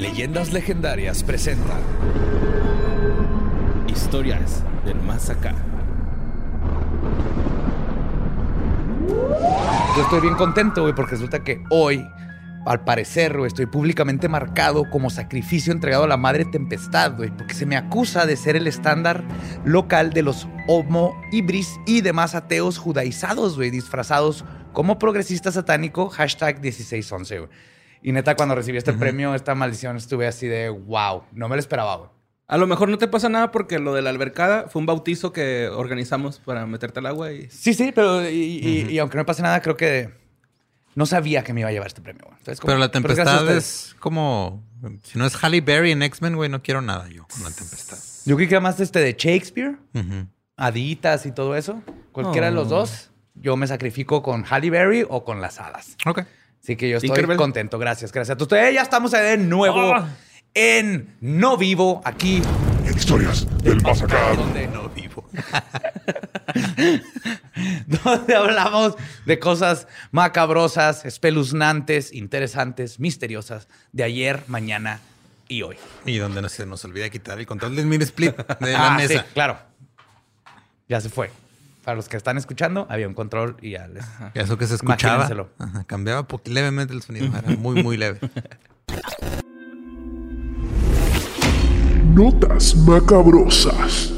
Leyendas Legendarias presenta Historias del Más Acá. Yo estoy bien contento, güey, porque resulta que hoy, al parecer, güey, estoy públicamente marcado como sacrificio entregado a la Madre Tempestad, güey, porque se me acusa de ser el estándar local de los homo ibris y demás ateos judaizados, güey, disfrazados como progresista satánico, #1611, güey. Y neta, cuando recibí este premio, esta maldición, estuve así de wow, no me lo esperaba, güey. A lo mejor no te pasa nada porque lo de la albercada fue un bautizo que organizamos para meterte al agua y... Sí, pero y aunque no me pase nada, creo que no sabía que me iba a llevar este premio, güey. Entonces, pero la Tempestad es como... Si no es Halle Berry en X-Men, güey, no quiero nada yo con la Tempestad. Yo creo que más de Shakespeare, haditas y todo eso. Cualquiera de los dos, yo me sacrifico con Halle Berry o con las hadas. Ok. Así que yo estoy contento. Gracias. Ustedes ya estamos de nuevo en No Vivo, aquí. En Historias del Más Acá. Donde no vivo. Donde hablamos de cosas macabrosas, espeluznantes, interesantes, misteriosas de ayer, mañana y hoy. Y donde no se nos olvida quitar el control del mini split de la mesa. Sí, claro. Ya se fue. Para los que están escuchando, había un control y ya les... Eso que se escuchaba. Imagínenselo. Cambiaba levemente el sonido. Era muy, muy leve. Notas macabrosas.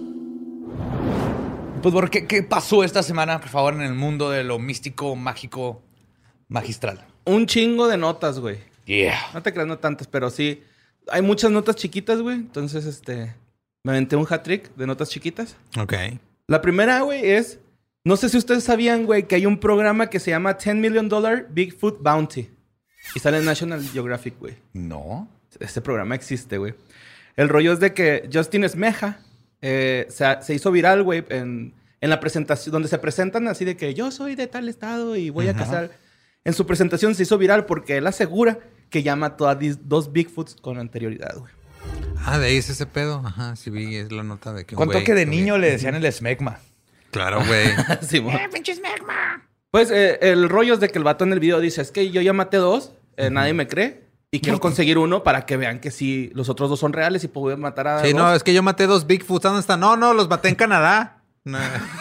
Pues, ¿por qué pasó esta semana, por favor, en el mundo de lo místico, mágico, magistral? Un chingo de notas, güey. Yeah. No te creas, no tantas, pero sí. Hay muchas notas chiquitas, güey. Entonces, me aventé un hat-trick de notas chiquitas. Ok. La primera, güey, es... No sé si ustedes sabían, güey, que hay un programa que se llama $10 Million Bigfoot Bounty. Y sale en National Geographic, güey. No. Este programa existe, güey. El rollo es de que Justin Esmeja se hizo viral, güey, en la presentación, donde se presentan así de que yo soy de tal estado y voy a cazar. En su presentación se hizo viral porque él asegura que ya mató a 2 Bigfoots con anterioridad, güey. Ah, de ahí es ese pedo. Ajá, sí vi, es la nota de que... ¿Cuánto que de niño le decían el esmegma? Claro, güey. Sí, pinche esmegma. Pues el rollo es de que el vato en el video dice, es que yo ya maté 2, nadie me cree. Y quiero conseguir uno para que vean que sí, los otros 2 son reales y puedo matar a 2. Sí, no, es que yo maté 2 Bigfoots. ¿Dónde están? No, los maté en Canadá. No,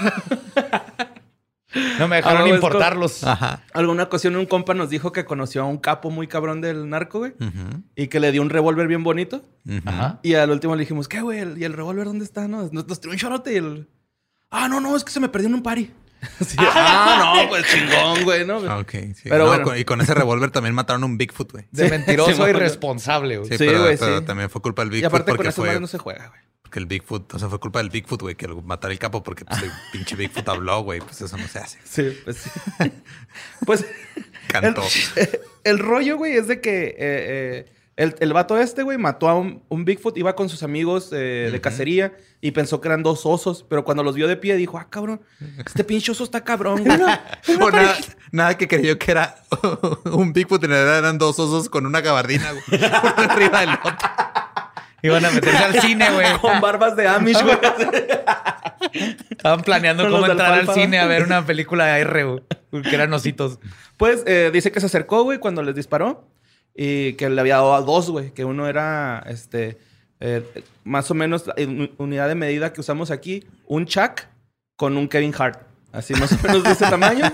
no me dejaron importarlos. Ajá. Alguna ocasión un compa nos dijo que conoció a un capo muy cabrón del narco, güey. Y que le dio un revólver bien bonito. Ajá. Y al último le dijimos, ¿qué, güey? ¿Y el revólver dónde está? Nos tiró un chorote y el... Ah, no, es que se me perdió en un party. Sí. No, pues chingón, güey, ¿no? Ok, sí. Pero no, bueno. y con ese revólver también mataron a un Bigfoot, güey. De mentiroso Sí, y responsable, güey. Sí, Sí, pero, güey, pero sí. también fue culpa del Bigfoot. Y aparte con porque esas madres no se juega, güey. Porque el Bigfoot, o sea, fue culpa del Bigfoot, güey, que matar el capo porque pues, el pinche Bigfoot habló, güey. Pues eso no se hace. Sí, pues sí. Pues... Cantó. El rollo, güey, es de que el vato güey, mató a un Bigfoot, iba con sus amigos de cacería y pensó que eran 2 osos, pero cuando los vio de pie dijo, cabrón, este pinche oso está cabrón, güey. O nada que creyó que era un Bigfoot, en realidad eran 2 osos con una gabardina, güey. Uno arriba del otro. Iban a meterse al cine, güey. Con barbas de Amish, güey. Estaban planeando Con cómo los del entrar al Palpa. cine a ver una película de R, güey. Que eran ositos. Pues dice que se acercó, güey, cuando les disparó y que le había dado a 2, güey, que uno era, más o menos, unidad de medida que usamos aquí, un Chuck con un Kevin Hart. Así más o menos de ese tamaño.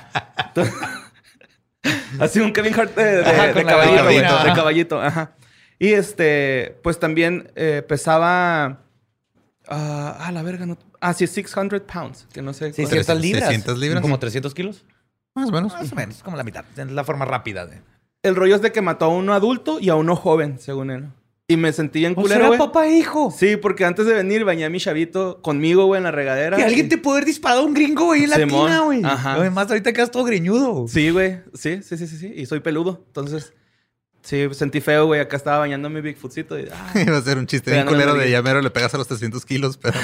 Así un Kevin Hart de con la caballito, güey, gabardina. de caballito, ajá. Y pues también pesaba, la verga, no. Sí, 600 pounds, que no sé. 600 libras. 600 libras. Como 300 kilos. Más o menos. Más o menos, como la mitad. Es la forma rápida de... El rollo es de que mató a uno adulto y a uno joven, según él. Y me sentí en culero, era güey. papá e hijo. Sí, porque antes de venir bañé a mi chavito conmigo, güey, en la regadera. Que alguien te puede haber disparado a un gringo, güey, en la Simón. tina, güey. Ajá. Además, ahorita quedas todo greñudo. Sí, güey. Sí. Y soy peludo. Entonces, sí, sentí feo, güey. Acá estaba bañando a mi Bigfootcito. Y, Iba a ser un chiste bien Pegándole culero la de nariz. llamero, le pegas a los 300 kilos, pero...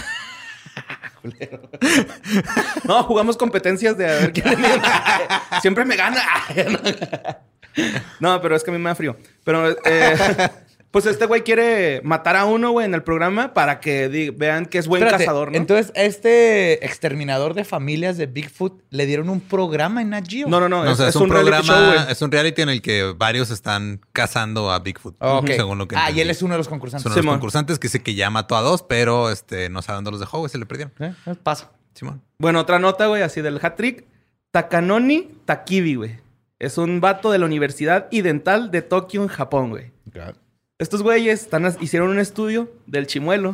No, jugamos competencias de a ver quién siempre me gana. No, pero es que a mí me da frío. Pero Pues este güey quiere matar a uno, güey, en el programa para que vean que es buen Espérate, cazador, ¿no? Entonces, este exterminador de familias de Bigfoot le dieron un programa en Nat Geo. No, No, o sea, es un reality programa, show, güey. es un reality en el que varios están cazando a Bigfoot. Ok. Según lo que y entendí. él es uno de los concursantes. Son los Simón. concursantes que dice que ya mató a 2, pero no saben dónde los dejó, güey, se le perdieron. Pasa. Simón. Bueno, otra nota, güey, así del hat-trick. Takanori Takibi, güey. Es un vato de la Universidad Idental de Tokio, en Japón, güey. Estos güeyes hicieron un estudio del chimuelo.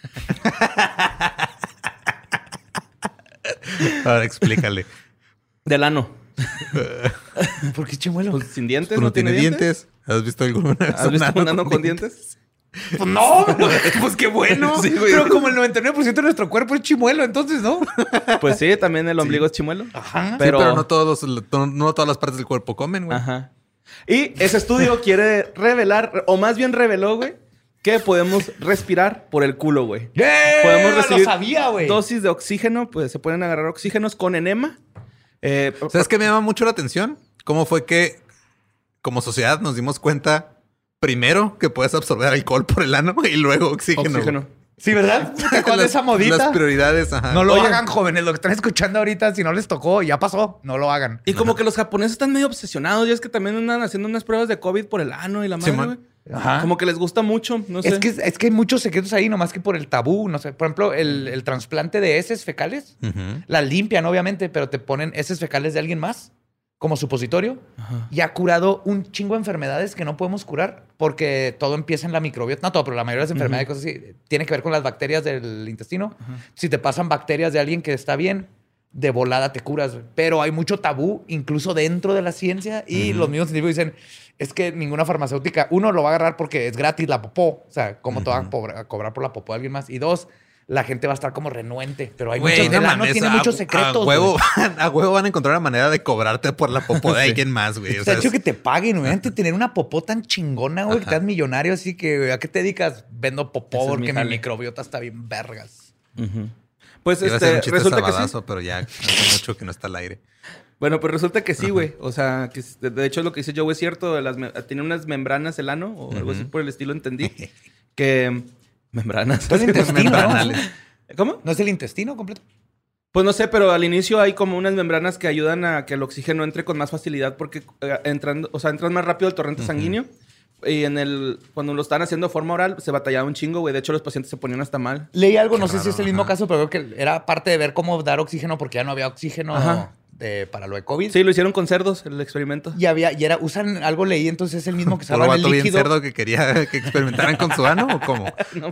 Ahora explícale. Del ano. ¿Por qué chimuelo? Pues sin dientes, ¿No tiene dientes? ¿Has visto alguna vez ¿Has visto un ano con dientes? Pues no, pues qué bueno. Sí, güey. Pero como el 99% de nuestro cuerpo es chimuelo, entonces, ¿no? Pues sí, también el ombligo es chimuelo. Ajá. Pero no todas las partes del cuerpo comen, güey. Ajá. Y ese estudio quiere revelar, o más bien reveló, güey, que podemos respirar por el culo, güey. Podemos recibir Lo sabía, güey. dosis de oxígeno, pues se pueden agarrar oxígenos con enema. ¿Sabes qué me llama mucho la atención? ¿Cómo fue que como sociedad nos dimos cuenta primero que puedes absorber alcohol por el ano y luego oxígeno? Sí, ¿verdad? ¿Cuál es esa modita? Las prioridades, ajá. No lo Oye. hagan, jóvenes. Lo que están escuchando ahorita, si no les tocó, ya pasó. No lo hagan. Y como que los japoneses están medio obsesionados. Y es que también andan haciendo unas pruebas de COVID por el ano y la madre, Simón. güey. Ajá. Como que les gusta mucho, no sé. Es que hay muchos secretos ahí, nomás que por el tabú. No sé, por ejemplo, el trasplante de heces fecales. Ujú. La limpian, obviamente, pero te ponen heces fecales de alguien más como supositorio. Y ha curado un chingo de enfermedades que no podemos curar porque todo empieza en la microbiota. No todo, pero la mayoría de las enfermedades y cosas así tiene que ver con las bacterias del intestino. Si te pasan bacterias de alguien que está bien, de volada te curas. Güey. Pero hay mucho tabú, incluso dentro de la ciencia. Y los mismos científicos dicen, es que ninguna farmacéutica, uno, lo va a agarrar porque es gratis la popó. O sea, ¿cómo te van a cobrar por la popó de alguien más? Y dos, la gente va a estar como renuente. Pero hay Güey, muchos, no el ano mames, tiene muchos secretos. A huevo van a encontrar una manera de cobrarte por la popó de alguien más, güey. O Está sea, hecho que te paguen, güey. Antes de tener una popó tan chingona, güey, que te das millonario, así que, güey, ¿a qué te dedicas? Vendo popó Ese es porque mi mi jale. microbiota está bien vergas. Pues iba a ser un chiste resulta que sí. sabadazo, pero ya hace mucho que no está al aire. Bueno, pues resulta que sí, güey. O sea, que de hecho lo que dice Joe es cierto. Tiene unas membranas el ano o algo así por el estilo, entendí. Que... Membranas. Es el intestino, ¿no? Membranales. ¿Cómo? ¿No es el intestino completo? Pues no sé, pero al inicio hay como unas membranas que ayudan a que el oxígeno entre con más facilidad porque entran más rápido el torrente sanguíneo. Y cuando lo están haciendo de forma oral, se batallaba un chingo, güey. De hecho, los pacientes se ponían hasta mal. Leí algo, no sé raro, si es el mismo ajá. caso, pero creo que era parte de ver cómo dar oxígeno porque ya no había oxígeno Ajá. para lo de COVID. Sí, lo hicieron con cerdos, el experimento. Usan algo leí, entonces es el mismo que ¿Puro salva el vato bien líquido. cerdo que quería que experimentaran con su ano o cómo? No,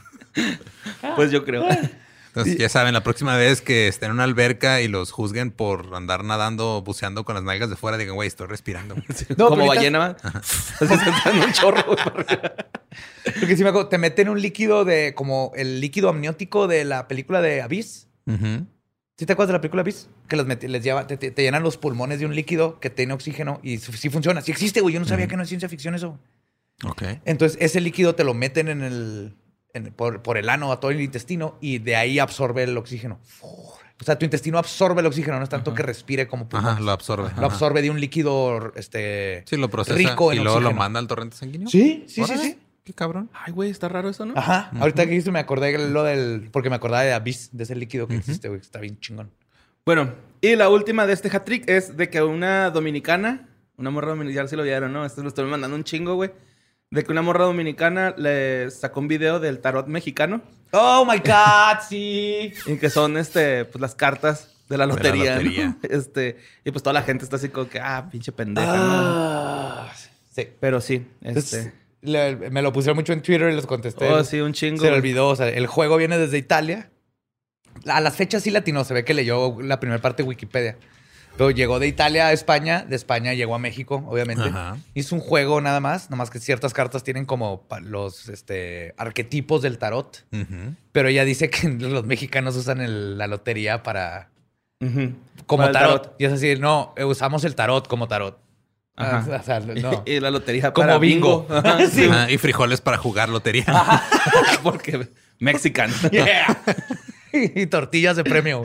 pues yo creo. Entonces, ya saben, la próxima vez que estén en una alberca y los juzguen por andar nadando, buceando con las nalgas de fuera, digan, güey, estoy respirando. No, como pero ahorita- ballena. Así saltando un chorro, güey. para arriba. Porque si me acuerdo, te meten un líquido como el líquido amniótico de la película de Abyss. Ujú. ¿Sí te acuerdas de la película Abyss? Que te llenan los pulmones de un líquido que tiene oxígeno y sí funciona. Sí existe, güey. Yo no sabía que no es ciencia ficción eso. Ok. Entonces, ese líquido te lo meten por el ano a todo el intestino y de ahí absorbe el oxígeno. O sea, tu intestino absorbe el oxígeno, no es tanto que respire como pulmones. Ajá, lo absorbe. Lo absorbe de un líquido Sí, lo procesa rico y en luego lo oxígeno. manda al torrente sanguíneo. Sí. Órale, qué cabrón. Ay, güey, está raro eso, ¿no? Ajá. Ahorita que dijiste me acordé porque me acordaba de Abyss, de ese líquido que existe, güey. Está bien chingón. Bueno, y la última de este hat-trick es de que una dominicana, una morra dominicana, ya se lo vieron, ¿no? Esto lo estoy mandando un chingo, güey. De que una morra dominicana le sacó un video del tarot mexicano. Oh my God, sí. Y que son, pues las cartas de la la lotería. lotería. ¿no? Y pues toda la gente está así como que, pinche pendeja, ¿no? Sí. Pero sí, Entonces, me lo pusieron mucho en Twitter y les contesté. Oh, sí, un chingo. Se le olvidó. O sea, el juego viene desde Italia. A las fechas sí latino. Se ve que leyó la primera parte de Wikipedia. Pero llegó de Italia a España. De España llegó a México, obviamente. Ajá. Hizo un juego nada más. Nomás que ciertas cartas tienen como los arquetipos del tarot. Ujú. Pero ella dice que los mexicanos usan la lotería para... Ujú. Como Para el tarot. Y es así, no, usamos el tarot como tarot. Ajá. O sea, no. Y la lotería Como para bingo. Ajá, Sí. Ah, y frijoles para jugar lotería. porque mexican. Yeah. Y tortillas de premio.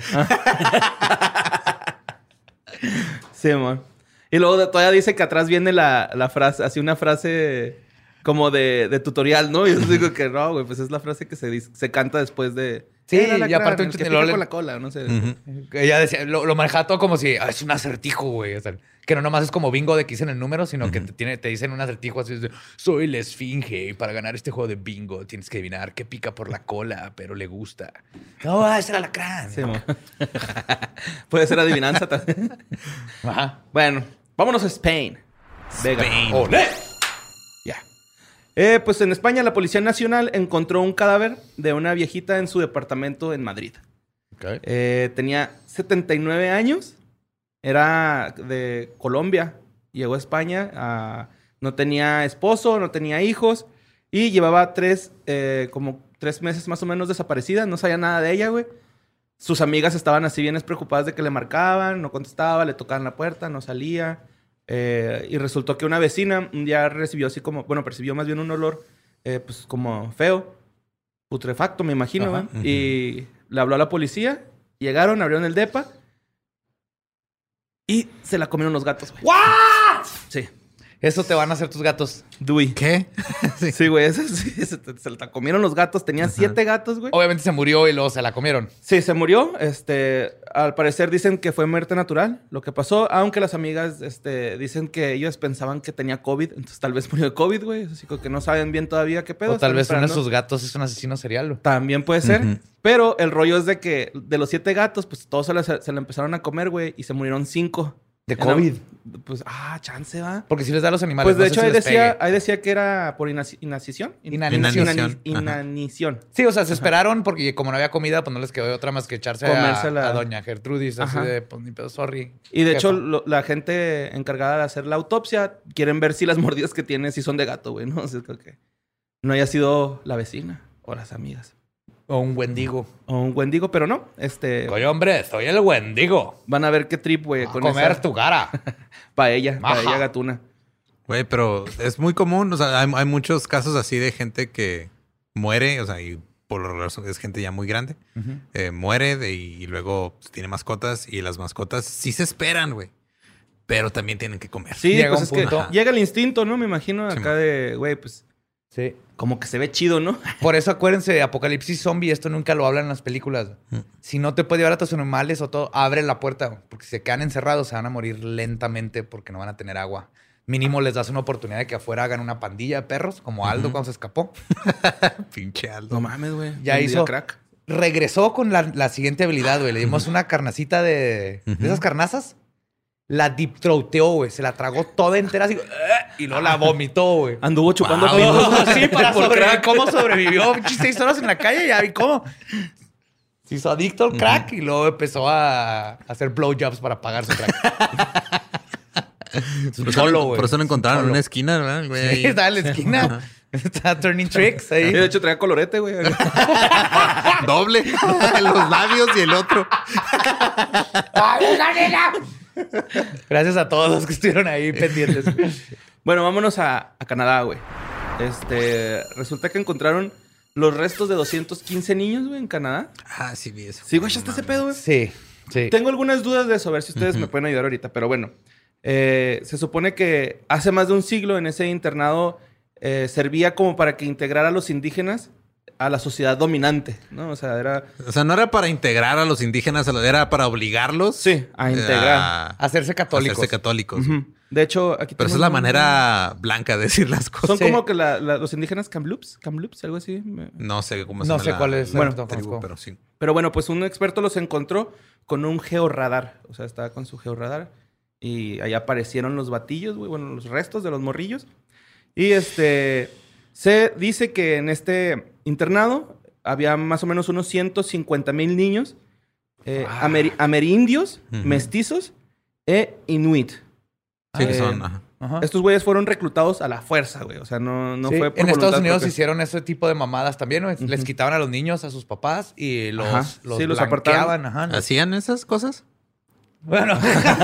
Sí, amor. Y luego todavía dice que atrás viene la frase, así una frase como de tutorial, ¿no? Yo digo que no, güey, pues es la frase que se canta después de... Sí, y aparte el que pica con la cola, no sé. Ella decía, lo manejaba todo como si es un acertijo, güey. O sea, que no nomás es como bingo de que dicen el número, sino que te dicen un acertijo así de, soy la esfinge y para ganar este juego de bingo tienes que adivinar qué pica por la cola, pero le gusta. No, es el alacrán. Sí, puede ser adivinanza también. Ajá. Bueno, vámonos a Spain. Spain. ¡Olé! Ya. Pues en España la Policía Nacional encontró un cadáver de una viejita en su departamento en Madrid. Okay. Tenía 79 años. Era de Colombia. Llegó a España. No tenía esposo, no tenía hijos. Y llevaba como 3 meses más o menos desaparecida. No sabía nada de ella, güey. Sus amigas estaban así bien preocupadas de que le marcaban. No contestaba, le tocaban la puerta, no salía. Y resultó que una vecina un día recibió así como... Bueno, percibió más bien un olor pues como feo. Putrefacto, me imagino. Ajá. Y le habló a la policía. Llegaron, abrieron el depa. Y se la comieron los gatos, güey. ¿What? Sí. Eso te van a hacer tus gatos. Dewey. ¿Qué? Sí, güey. Se la comieron los gatos. Tenía 7 gatos, güey. Obviamente se murió y luego se la comieron. Sí, se murió. Al parecer dicen que fue muerte natural lo que pasó. Aunque las amigas dicen que ellos pensaban que tenía COVID. Entonces tal vez murió de COVID, güey. Así que no saben bien todavía qué pedo. O tal Están vez uno de esperando. sus gatos es un asesino serial. Güey. También puede ser. Pero el rollo es de que de los 7 gatos, pues todos se la empezaron a comer, güey. Y se murieron 5. De COVID. Pues, chance, va. Porque si les da a los animales. Pues de no hecho sé si les pegue. ahí decía que era por inanición. Inanición. Inanición. Sí, o sea, se esperaron porque como no había comida, pues no les quedó de otra más que echarse Comérsela. a doña Gertrudis. Así Ajá. de, pues ni pedo, sorry. Y de hecho, jefa. la gente encargada de hacer la autopsia quieren ver si las mordidas que tiene si son de gato, güey, ¿no? O sea, creo que no haya sido la vecina o las amigas. O un wendigo. O un wendigo, pero no. Oye, hombre, soy el wendigo. Van a ver qué trip, güey, A con comer esa tu cara. paella Maja. gatuna. Güey, pero es muy común. O sea, hay muchos casos así de gente que muere. O sea, y por lo regular es gente ya muy grande. Muere y luego pues, tiene mascotas. Y las mascotas sí se esperan, güey. Pero también tienen que comer. Sí, Llega pues un es que punto. llega el instinto, ¿no? Me imagino Sí, acá man. de, güey, pues Sí. como que se ve chido, ¿no? Por eso acuérdense, Apocalipsis Zombie, esto nunca lo hablan en las películas. Si no te puede llevar a tus animales o todo, abre la puerta. Porque si se quedan encerrados, se van a morir lentamente porque no van a tener agua. Mínimo les das una oportunidad de que afuera hagan una pandilla de perros, como Aldo cuando se escapó. Pinche Aldo. No mames, güey. Ya Un día hizo- crack. Regresó con la siguiente habilidad, güey. Le dimos una carnacita de esas carnazas. La deep throateó, güey. Se la tragó toda entera así. Y luego la vomitó, güey. Anduvo chupando Wow. pinos. Sí, para Por sobrevivir. crack. ¿Cómo sobrevivió? 6 horas en la calle, ya vi cómo. Se hizo adicto al crack y luego empezó a hacer blowjobs para pagar su crack. Solo, güey. Por eso lo encontraron en Solo. una esquina, ¿verdad? El güey Sí, ahí. estaba en la esquina. Está turning tricks Y ahí. de hecho traía colorete, güey. Doble. Los labios y el otro. Gracias a todos los que estuvieron ahí pendientes. Bueno, vámonos a Canadá, güey. Resulta que encontraron los restos de 215 niños, güey, en Canadá. Ah, sí, vi eso. ¿Sí, güey, este pedo, güey? Sí, sí. Tengo algunas dudas de eso, a ver si ustedes me pueden ayudar ahorita. Pero bueno, se supone que hace más de un siglo en ese internado servía como para que integrara a los indígenas a la sociedad dominante, ¿no? O sea, era... O sea, no era para integrar a los indígenas, era para obligarlos. Sí, a integrar. A Hacerse católicos. hacerse católicos. Ujú. De hecho, aquí Pero esa tengo es la un- manera blanca de decir las cosas. Son Sí. como que los indígenas Kamloops, algo así. No sé cómo No se sé llama cuál es, la bueno, tribu, tampoco. pero sí. Pero bueno, pues un experto los encontró con un georradar. O sea, estaba con su georradar. Y ahí aparecieron los batillos, güey. Bueno, los restos de los morrillos. Y se dice que en este internado había más o menos unos 150,000 niños amerindios, Ujú. mestizos e inuit. Sí, que Eh, son. Ajá. Ajá. Estos güeyes fueron reclutados a la fuerza, güey. O sea, no Sí, fue por en Estados voluntad Unidos propia. hicieron ese tipo de mamadas también, güey. Les quitaban a los niños a sus papás y los, Ajá. los Sí, los blanqueaban. apartaban. Ajá. ¿Hacían esas cosas? Bueno,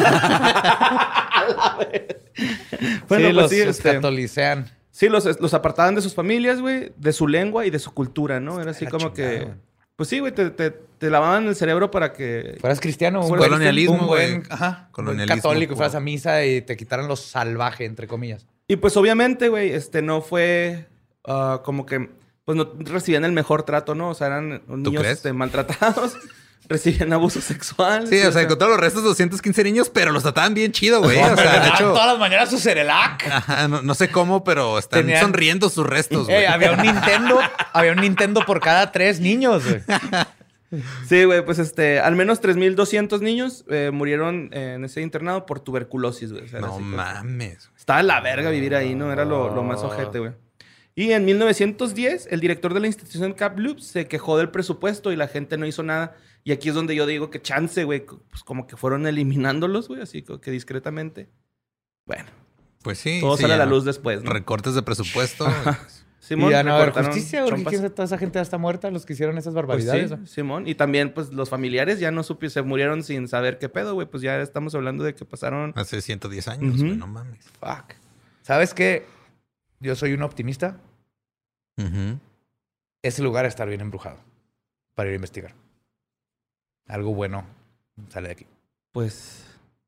Bueno, sí, pues los, sí, los catolicean. Sí, los apartaban de sus familias, güey, de su lengua y de su cultura, ¿no? Era así La como chingada, que... güey. Pues sí, güey, te lavaban el cerebro para que... Fueras cristiano, colonialismo, un buen, güey. ajá, Colonialismo católico, puro. fueras a misa y te quitaran lo salvaje, entre comillas. Y pues obviamente, güey, no fue como que... Pues no recibían el mejor trato, ¿no? O sea, eran niños crees? Maltratados. Recibían abuso sexual. Sí, o sea, encontraron los restos de 215 niños, pero los trataban bien chido, güey. O sea, de hecho... todas las mañanas su Cerelac. Ajá, no sé cómo, pero están Tenían- sonriendo sus restos, güey. Había un Nintendo por cada 3 niños, güey. Sí, güey, pues al menos 3,200 niños murieron en ese internado por tuberculosis, güey. O sea, era No así, mames. estaba de la verga vivir ahí, ¿no? Era lo más ojete, güey. Y en 1910, el director de la institución Kamloops se quejó del presupuesto y la gente no hizo nada. Y aquí es donde yo digo que chance, güey, pues como que fueron eliminándolos, güey, así como que discretamente. Bueno, Pues sí. todo sí, sale a ya la luz después, ¿no? Recortes de presupuesto. Simón, Y ya no va a haber recortaron justicia, porque chompas. toda esa gente ya está muerta, los que hicieron esas Pues barbaridades. sí, ¿no? Simón. Y también, pues, los familiares ya no supieron, se murieron sin saber qué pedo, güey. Pues ya estamos hablando de que pasaron... Hace 110 años, Ujú. güey. No mames. Fuck. ¿Sabes qué? Yo soy un optimista. Ujú. Ese lugar está bien embrujado para ir a investigar. Algo bueno sale de aquí. Pues...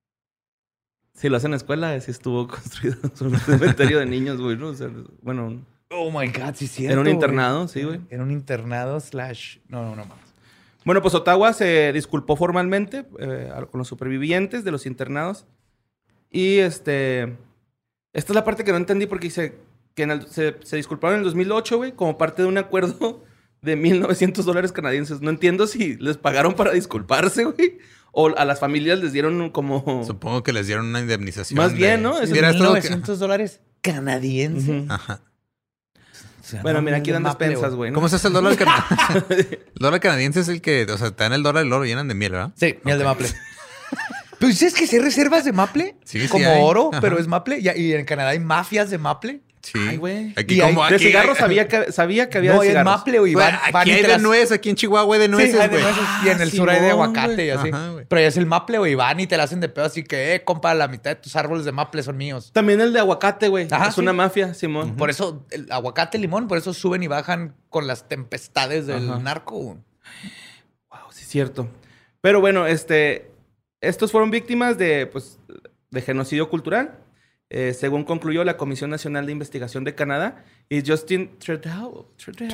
Si lo hacen en la escuela, sí estuvo construido sobre un cementerio de niños, güey, ¿no? O sea, bueno, Oh my God, sí, cierto. era un güey. internado, sí, güey. Era un internado / No más. Bueno, pues Ottawa se disculpó formalmente con los supervivientes de los internados. Y esta es la parte que no entendí porque dice que se disculparon en el 2008, güey, como parte de un acuerdo de $1,900 canadienses. No entiendo si les pagaron para disculparse, güey, o a las familias les dieron como... Supongo que les dieron una indemnización. Más bien, ¿no? Mira, esto es lo que- $1,900 canadienses. Ujú. Ajá. O sea, Bueno, no mira, mames, aquí de dan Maple, despensas, güey, ¿no? ¿Cómo se hace el dólar canadiense? El dólar canadiense es el que, o sea, te dan el dólar y luego lo llenan de miel, ¿verdad? Sí, miel de maple. Pero ¿sabes que sí hay reservas de maple? Sí, como hay. oro, Ajá. pero es maple. Y en Canadá hay mafias de maple. Sí. Ay, güey. Aquí Y como De aquí. cigarros sabía que había No, de es cigarros. maple, güey. Güey, Van aquí y hay te de las- nuez, aquí en Chihuahua hay de nueces, Sí, hay de güey. nueces. Y en el sur hay de Simón, aguacate y así. Ajá, güey. Pero ya es el maple, güey. Van y te la hacen de pedo así que, compa, la mitad de tus árboles de maple son míos. También el de aguacate, güey. Ajá, Es sí. una mafia, Simón. Por eso, el aguacate, limón, por eso suben y bajan con las tempestades del Ajá. narco. Wow, sí es cierto. Pero bueno, estos fueron víctimas de genocidio cultural, según concluyó la Comisión Nacional de Investigación de Canadá y Justin Trudeau. Chede.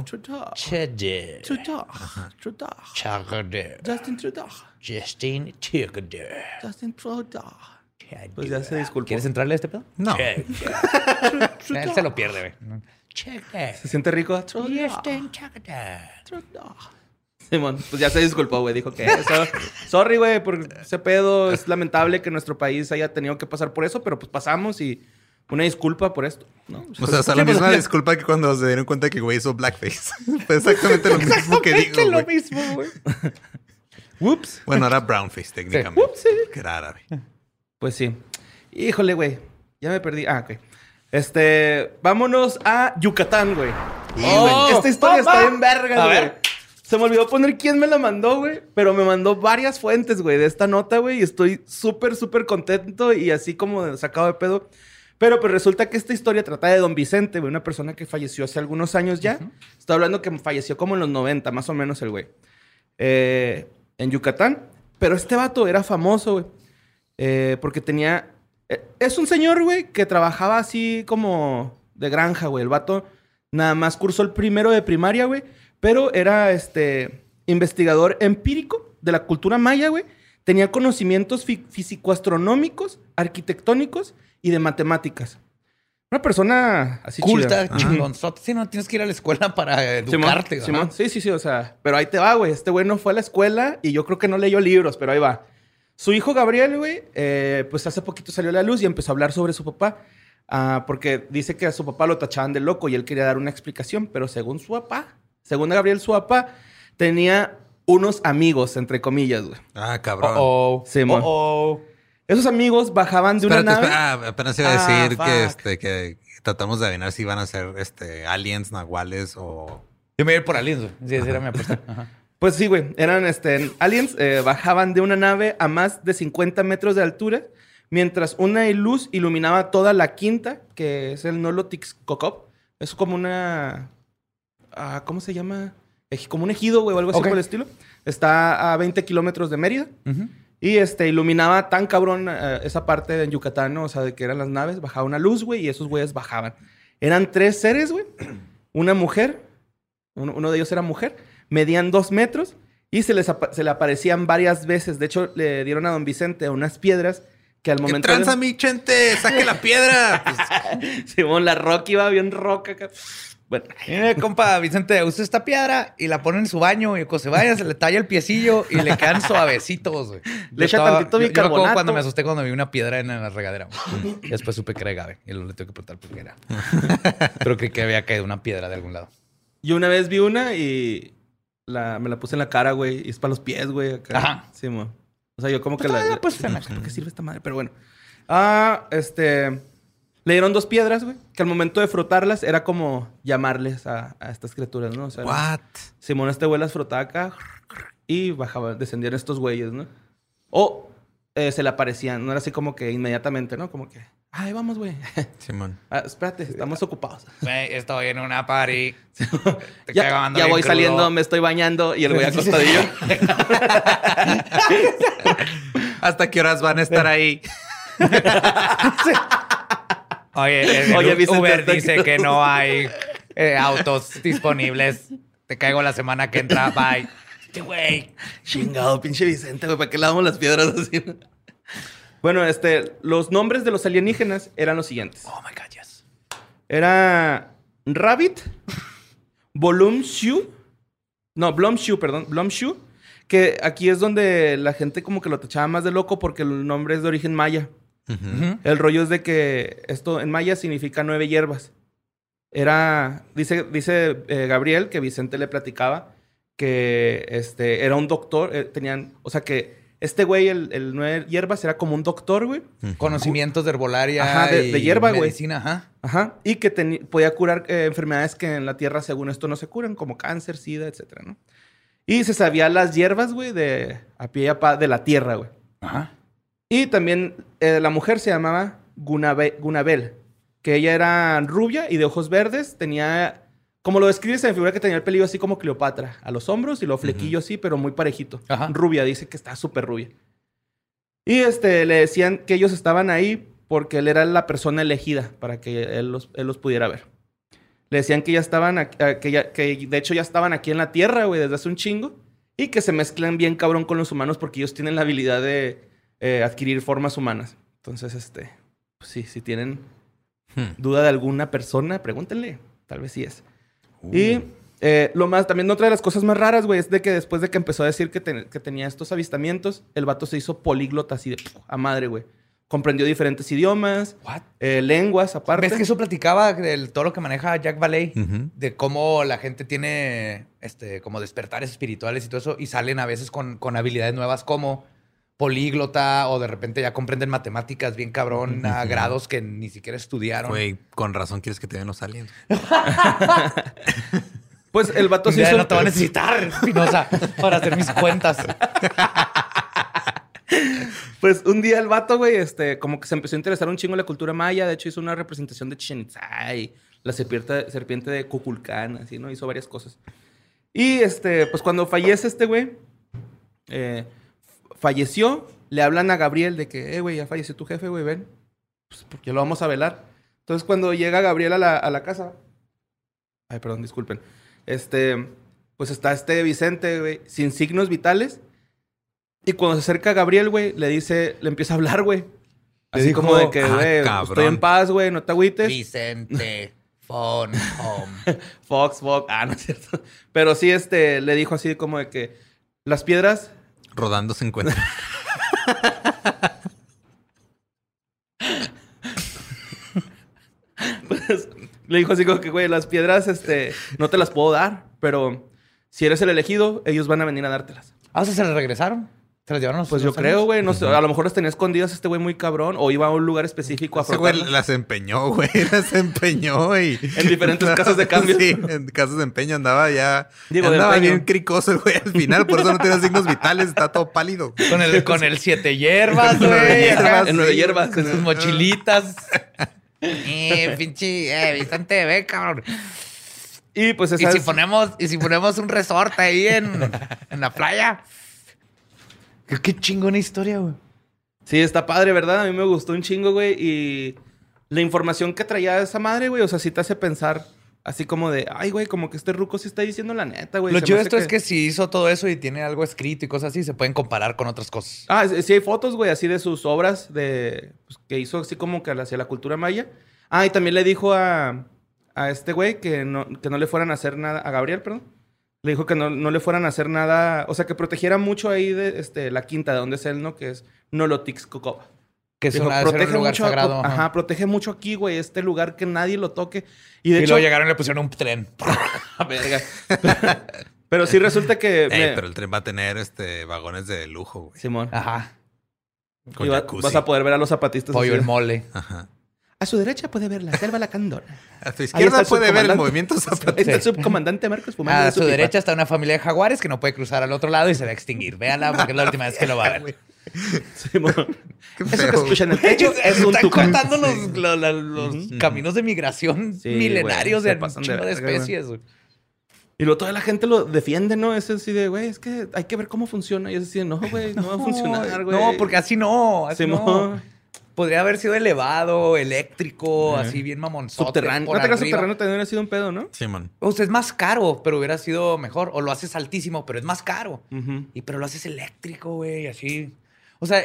Chagade. Justin Trudeau. Justin Chagade. Justin Trudeau. Pues ya se disculpó. ¿Quieres entrarle a este pedo? No. Él se lo pierde, güey. Chagade. ¿Se siente rico? Trudeau. Justin Chagade. Trudeau. Simón, pues ya se disculpó, güey. Dijo que sorry, güey, por ese pedo. Es lamentable que nuestro país haya tenido que pasar por eso, pero pues pasamos y una disculpa por esto, ¿no? O sea, hasta la Sí, pues, misma disculpa que cuando se dieron cuenta que güey hizo blackface. Fue exactamente lo mismo que digo, lo güey. mismo, güey. Whoops. Bueno, era brownface técnicamente. Ups, sí. Que era árabe. Pues sí. Híjole, güey. Ya me perdí. Ah, ok. Vámonos a Yucatán, güey. Oh, Esta historia papá. está en verga, A güey. ver. Se me olvidó poner quién me la mandó, güey. Pero me mandó varias fuentes, güey, de esta nota, güey. Y estoy súper, súper contento y así como sacado de pedo. Pero pues resulta que esta historia trata de Don Vicente, güey. Una persona que falleció hace algunos años ya. Estoy hablando que falleció como en los 90, más o menos el güey. En Yucatán. Pero este vato era famoso, güey. Porque tenía... es un señor, güey, que trabajaba así como de granja, güey. El vato nada más cursó el primero de primaria, güey. Pero era investigador empírico de la cultura maya, güey. Tenía conocimientos físico-astronómicos, arquitectónicos y de matemáticas. Una persona así Culta, chida. chingón. Sí, no tienes que ir a la escuela para educarte. ¿no? Simón. Sí, o sea, pero ahí te va, güey. Este güey no fue a la escuela y yo creo que no leyó libros, pero ahí va. Su hijo Gabriel, güey, pues hace poquito salió a la luz y empezó a hablar sobre su papá. Porque dice que a su papá lo tachaban de loco y él quería dar una explicación, pero según Gabriel, su papá tenía unos amigos, entre comillas, güey. Ah, cabrón. Simón. Esos amigos bajaban de una Espérate, nave. apenas iba a decir fuck. que tratamos de adivinar si van a ser aliens, nahuales o... Yo me iba a ir por aliens, güey. Sí, esa era mi apuesta. Ajá. Pues sí, güey. Eran aliens. Bajaban de una nave a más de 50 metros de altura, mientras una luz iluminaba toda la quinta, que es el Nolotixcocop. Es como una... ¿cómo se llama? como un ejido, güey, o algo así por el estilo. Está a 20 kilómetros de Mérida. Y iluminaba tan cabrón esa parte de Yucatán, ¿no? O sea, de que eran las naves, bajaba una luz, güey, y esos güeyes bajaban. Eran 3 seres, güey. Una mujer, uno de ellos era mujer, medían 2 metros y se le aparecían varias veces. De hecho, le dieron a don Vicente unas piedras que al momento... ¡Qué tranza, mi Chente! ¡Saque la piedra! Pues... Simón, la roca iba bien roca acá. Bueno. Mire, compa, Vicente, usa esta piedra y la pone en su baño y cuando se vaya se le talla el piecillo y le quedan suavecitos, güey. Le echa tantito bicarbonato. Yo me acuerdo cuando me asusté cuando vi una piedra en la regadera. Y después supe que era agave y luego le tengo que preguntar por qué era. Pero creí que había caído una piedra de algún lado. Yo una vez vi una y me la puse en la cara, güey. Y es para los pies, güey. Acá. Ajá. Sí, mo. O sea, yo como Pues que pues, ¿para qué sirve esta madre? Pero bueno. Le dieron 2 piedras, güey. Que al momento de frotarlas era como llamarles a estas criaturas, ¿no? O sea, ¿What? Simón güey las frotaba acá y descendían estos güeyes, ¿no? O se le aparecían. No era así como que inmediatamente, ¿no? Como que... Ay, vamos, güey. Simón. Espérate, estamos ocupados. Güey, estoy en una party. Ya voy saliendo, me estoy bañando y el güey acostadillo. ¿Hasta qué horas van a estar ahí? Oye, Vicente, Uber dice que no hay autos disponibles. Te caigo la semana que entra. Bye. Qué güey. Chingado, pinche Vicente, güey. ¿Para qué le damos las piedras así? Bueno, los nombres de los alienígenas eran los siguientes. Oh my God, yes. Era Rabbit, Blumshoe, que aquí es donde la gente como que lo tachaba más de loco porque el nombre es de origen maya. El rollo es de que esto en maya significa 9 hierbas. Dice Gabriel que Vicente le platicaba que era un doctor, o sea que este güey, el 9 hierbas, era como un doctor, güey. Conocimientos de herbolaria. Ajá, de hierba, güey. Medicina, Ajá. Y que podía curar enfermedades que en la tierra, según esto, no se curan, como cáncer, sida, etcétera, ¿no? Y se sabía las hierbas, güey, de a pie y a pa de la tierra, güey. Ajá. Y también la mujer se llamaba Gunabel, que ella era rubia y de ojos verdes. Tenía, como lo describe, se me figura que tenía el pelillo así como Cleopatra, a los hombros y los flequillos así, pero muy parejito. Ajá. Rubia, dice que está súper rubia. Y le decían que ellos estaban ahí porque él era la persona elegida para que él los pudiera ver. Le decían que ya estaban, que de hecho ya estaban aquí en la Tierra, güey, desde hace un chingo. Y que se mezclan bien cabrón con los humanos porque ellos tienen la habilidad de adquirir formas humanas. Entonces, pues sí, si tienen duda de alguna persona, pregúntenle. Tal vez sí es. Y también otra de las cosas más raras, güey, es de que después de que empezó a decir que tenía estos avistamientos, el vato se hizo políglota así de a madre, güey. Comprendió diferentes idiomas, lenguas aparte. ¿Ves que eso platicaba de todo lo que maneja Jack Valey? De cómo la gente tiene como despertares espirituales y todo eso y salen a veces con habilidades nuevas como políglota o de repente ya comprenden matemáticas bien cabrón a grados que ni siquiera estudiaron. Güey, con razón quieres que te den los aliens. Pues el vato se hizo... hizo... No te va a necesitar, Espinosa, para hacer mis cuentas. Pues un día el vato, güey, como que se empezó a interesar un chingo en la cultura maya. De hecho, hizo una representación de Chichén Itzá y la serpiente de Kukulcán, así, ¿no? Hizo varias cosas. Y, pues cuando fallece güey, falleció, le hablan a Gabriel de que, güey, ya falleció tu jefe, güey, ven. Pues porque lo vamos a velar. Entonces, cuando llega Gabriel a la casa... Ay, perdón, disculpen. Pues está Vicente, güey, sin signos vitales. Y cuando se acerca a Gabriel, güey, le empieza a hablar, güey. Así como de que, güey, estoy en paz, güey, no te agüites. Vicente, phone, home. Fox. No es cierto. Pero sí, le dijo así como de que las piedras... Rodando se encuentran. Pues, le dijo así como que, güey, las piedras, no te las puedo dar, pero si eres el elegido, ellos van a venir a dártelas. O sea, ¿se las regresaron? ¿Se las llevaron? Pues yo creo, güey. No sé, a lo mejor las tenía escondidas este güey muy cabrón. O iba a un lugar específico a frotarlas. Ese güey las empeñó, güey. Las empeñó y... En diferentes casas de cambio. Sí, en casas de empeño andaba ya... Digo, andaba bien cricoso el güey al final. Por eso no tiene signos vitales. Está todo pálido. Con el 7 hierbas, güey. En 9 hierbas. Con sus mochilitas. Pinche... Vicente, ve, cabrón. Y pues ¿Y si ponemos un resort ahí en la playa? Qué chingona historia, güey. Sí, está padre, ¿verdad? A mí me gustó un chingo, güey. Y la información que traía esa madre, güey, o sea, sí te hace pensar así como de, ay, güey, como que este ruco sí está diciendo la neta, güey. Lo Se chido me de hace esto es que si hizo todo eso y tiene algo escrito y cosas así, se pueden comparar con otras cosas. Ah, sí hay fotos, güey, así de sus obras de pues, que hizo así como que hacia la cultura maya. Ah, y también le dijo a este güey que no le fueran a hacer nada, a Gabriel, perdón. Le dijo que no le fueran a hacer nada, o sea, que protegiera mucho ahí de la quinta de donde es él, ¿no? Que es Nolotixcocopa. Que es Dijo, un lugar mucho, sagrado. Ajá, protege mucho aquí, güey, este lugar que nadie lo toque. Y de Y hecho, luego llegaron y le pusieron un tren. verga. Pero sí resulta que Pero el tren va a tener vagones de lujo, güey. Simón. Ajá. Con Y jacuzzi. vas a poder ver a los zapatistas. Pollo así el de- mole. Ajá. A su derecha puede ver la selva lacandona. A tu Ahí izquierda está el puede ver el subcomandante. movimiento Ahí zapatista. está el subcomandante Marcos fumando A de su pipa. derecha está una familia de jaguares que no puede cruzar al otro lado y se va a extinguir. Véanla porque es la última vez que lo va a ver. Simón. Qué Eso que feo. escuchan en el techo es un Están tucán. contando los caminos de migración Sí, milenarios güey, de se un pasan de chingo de verga, güey. especies. Güey. Y luego toda la gente lo defiende, ¿no? Es así de, güey, es que hay que ver cómo funciona. Y es así, no, güey, no va a funcionar, güey. No, porque así no. Así Simón. no. Podría haber sido elevado, eléctrico, así bien mamonzote. Subterráneo. por No te creas arriba. subterráneo también hubiera sido un pedo, ¿no? Simón. O sea, es más caro, pero hubiera sido mejor. O lo haces altísimo, pero es más caro. Ujú. Pero lo haces eléctrico, güey, así. O sea,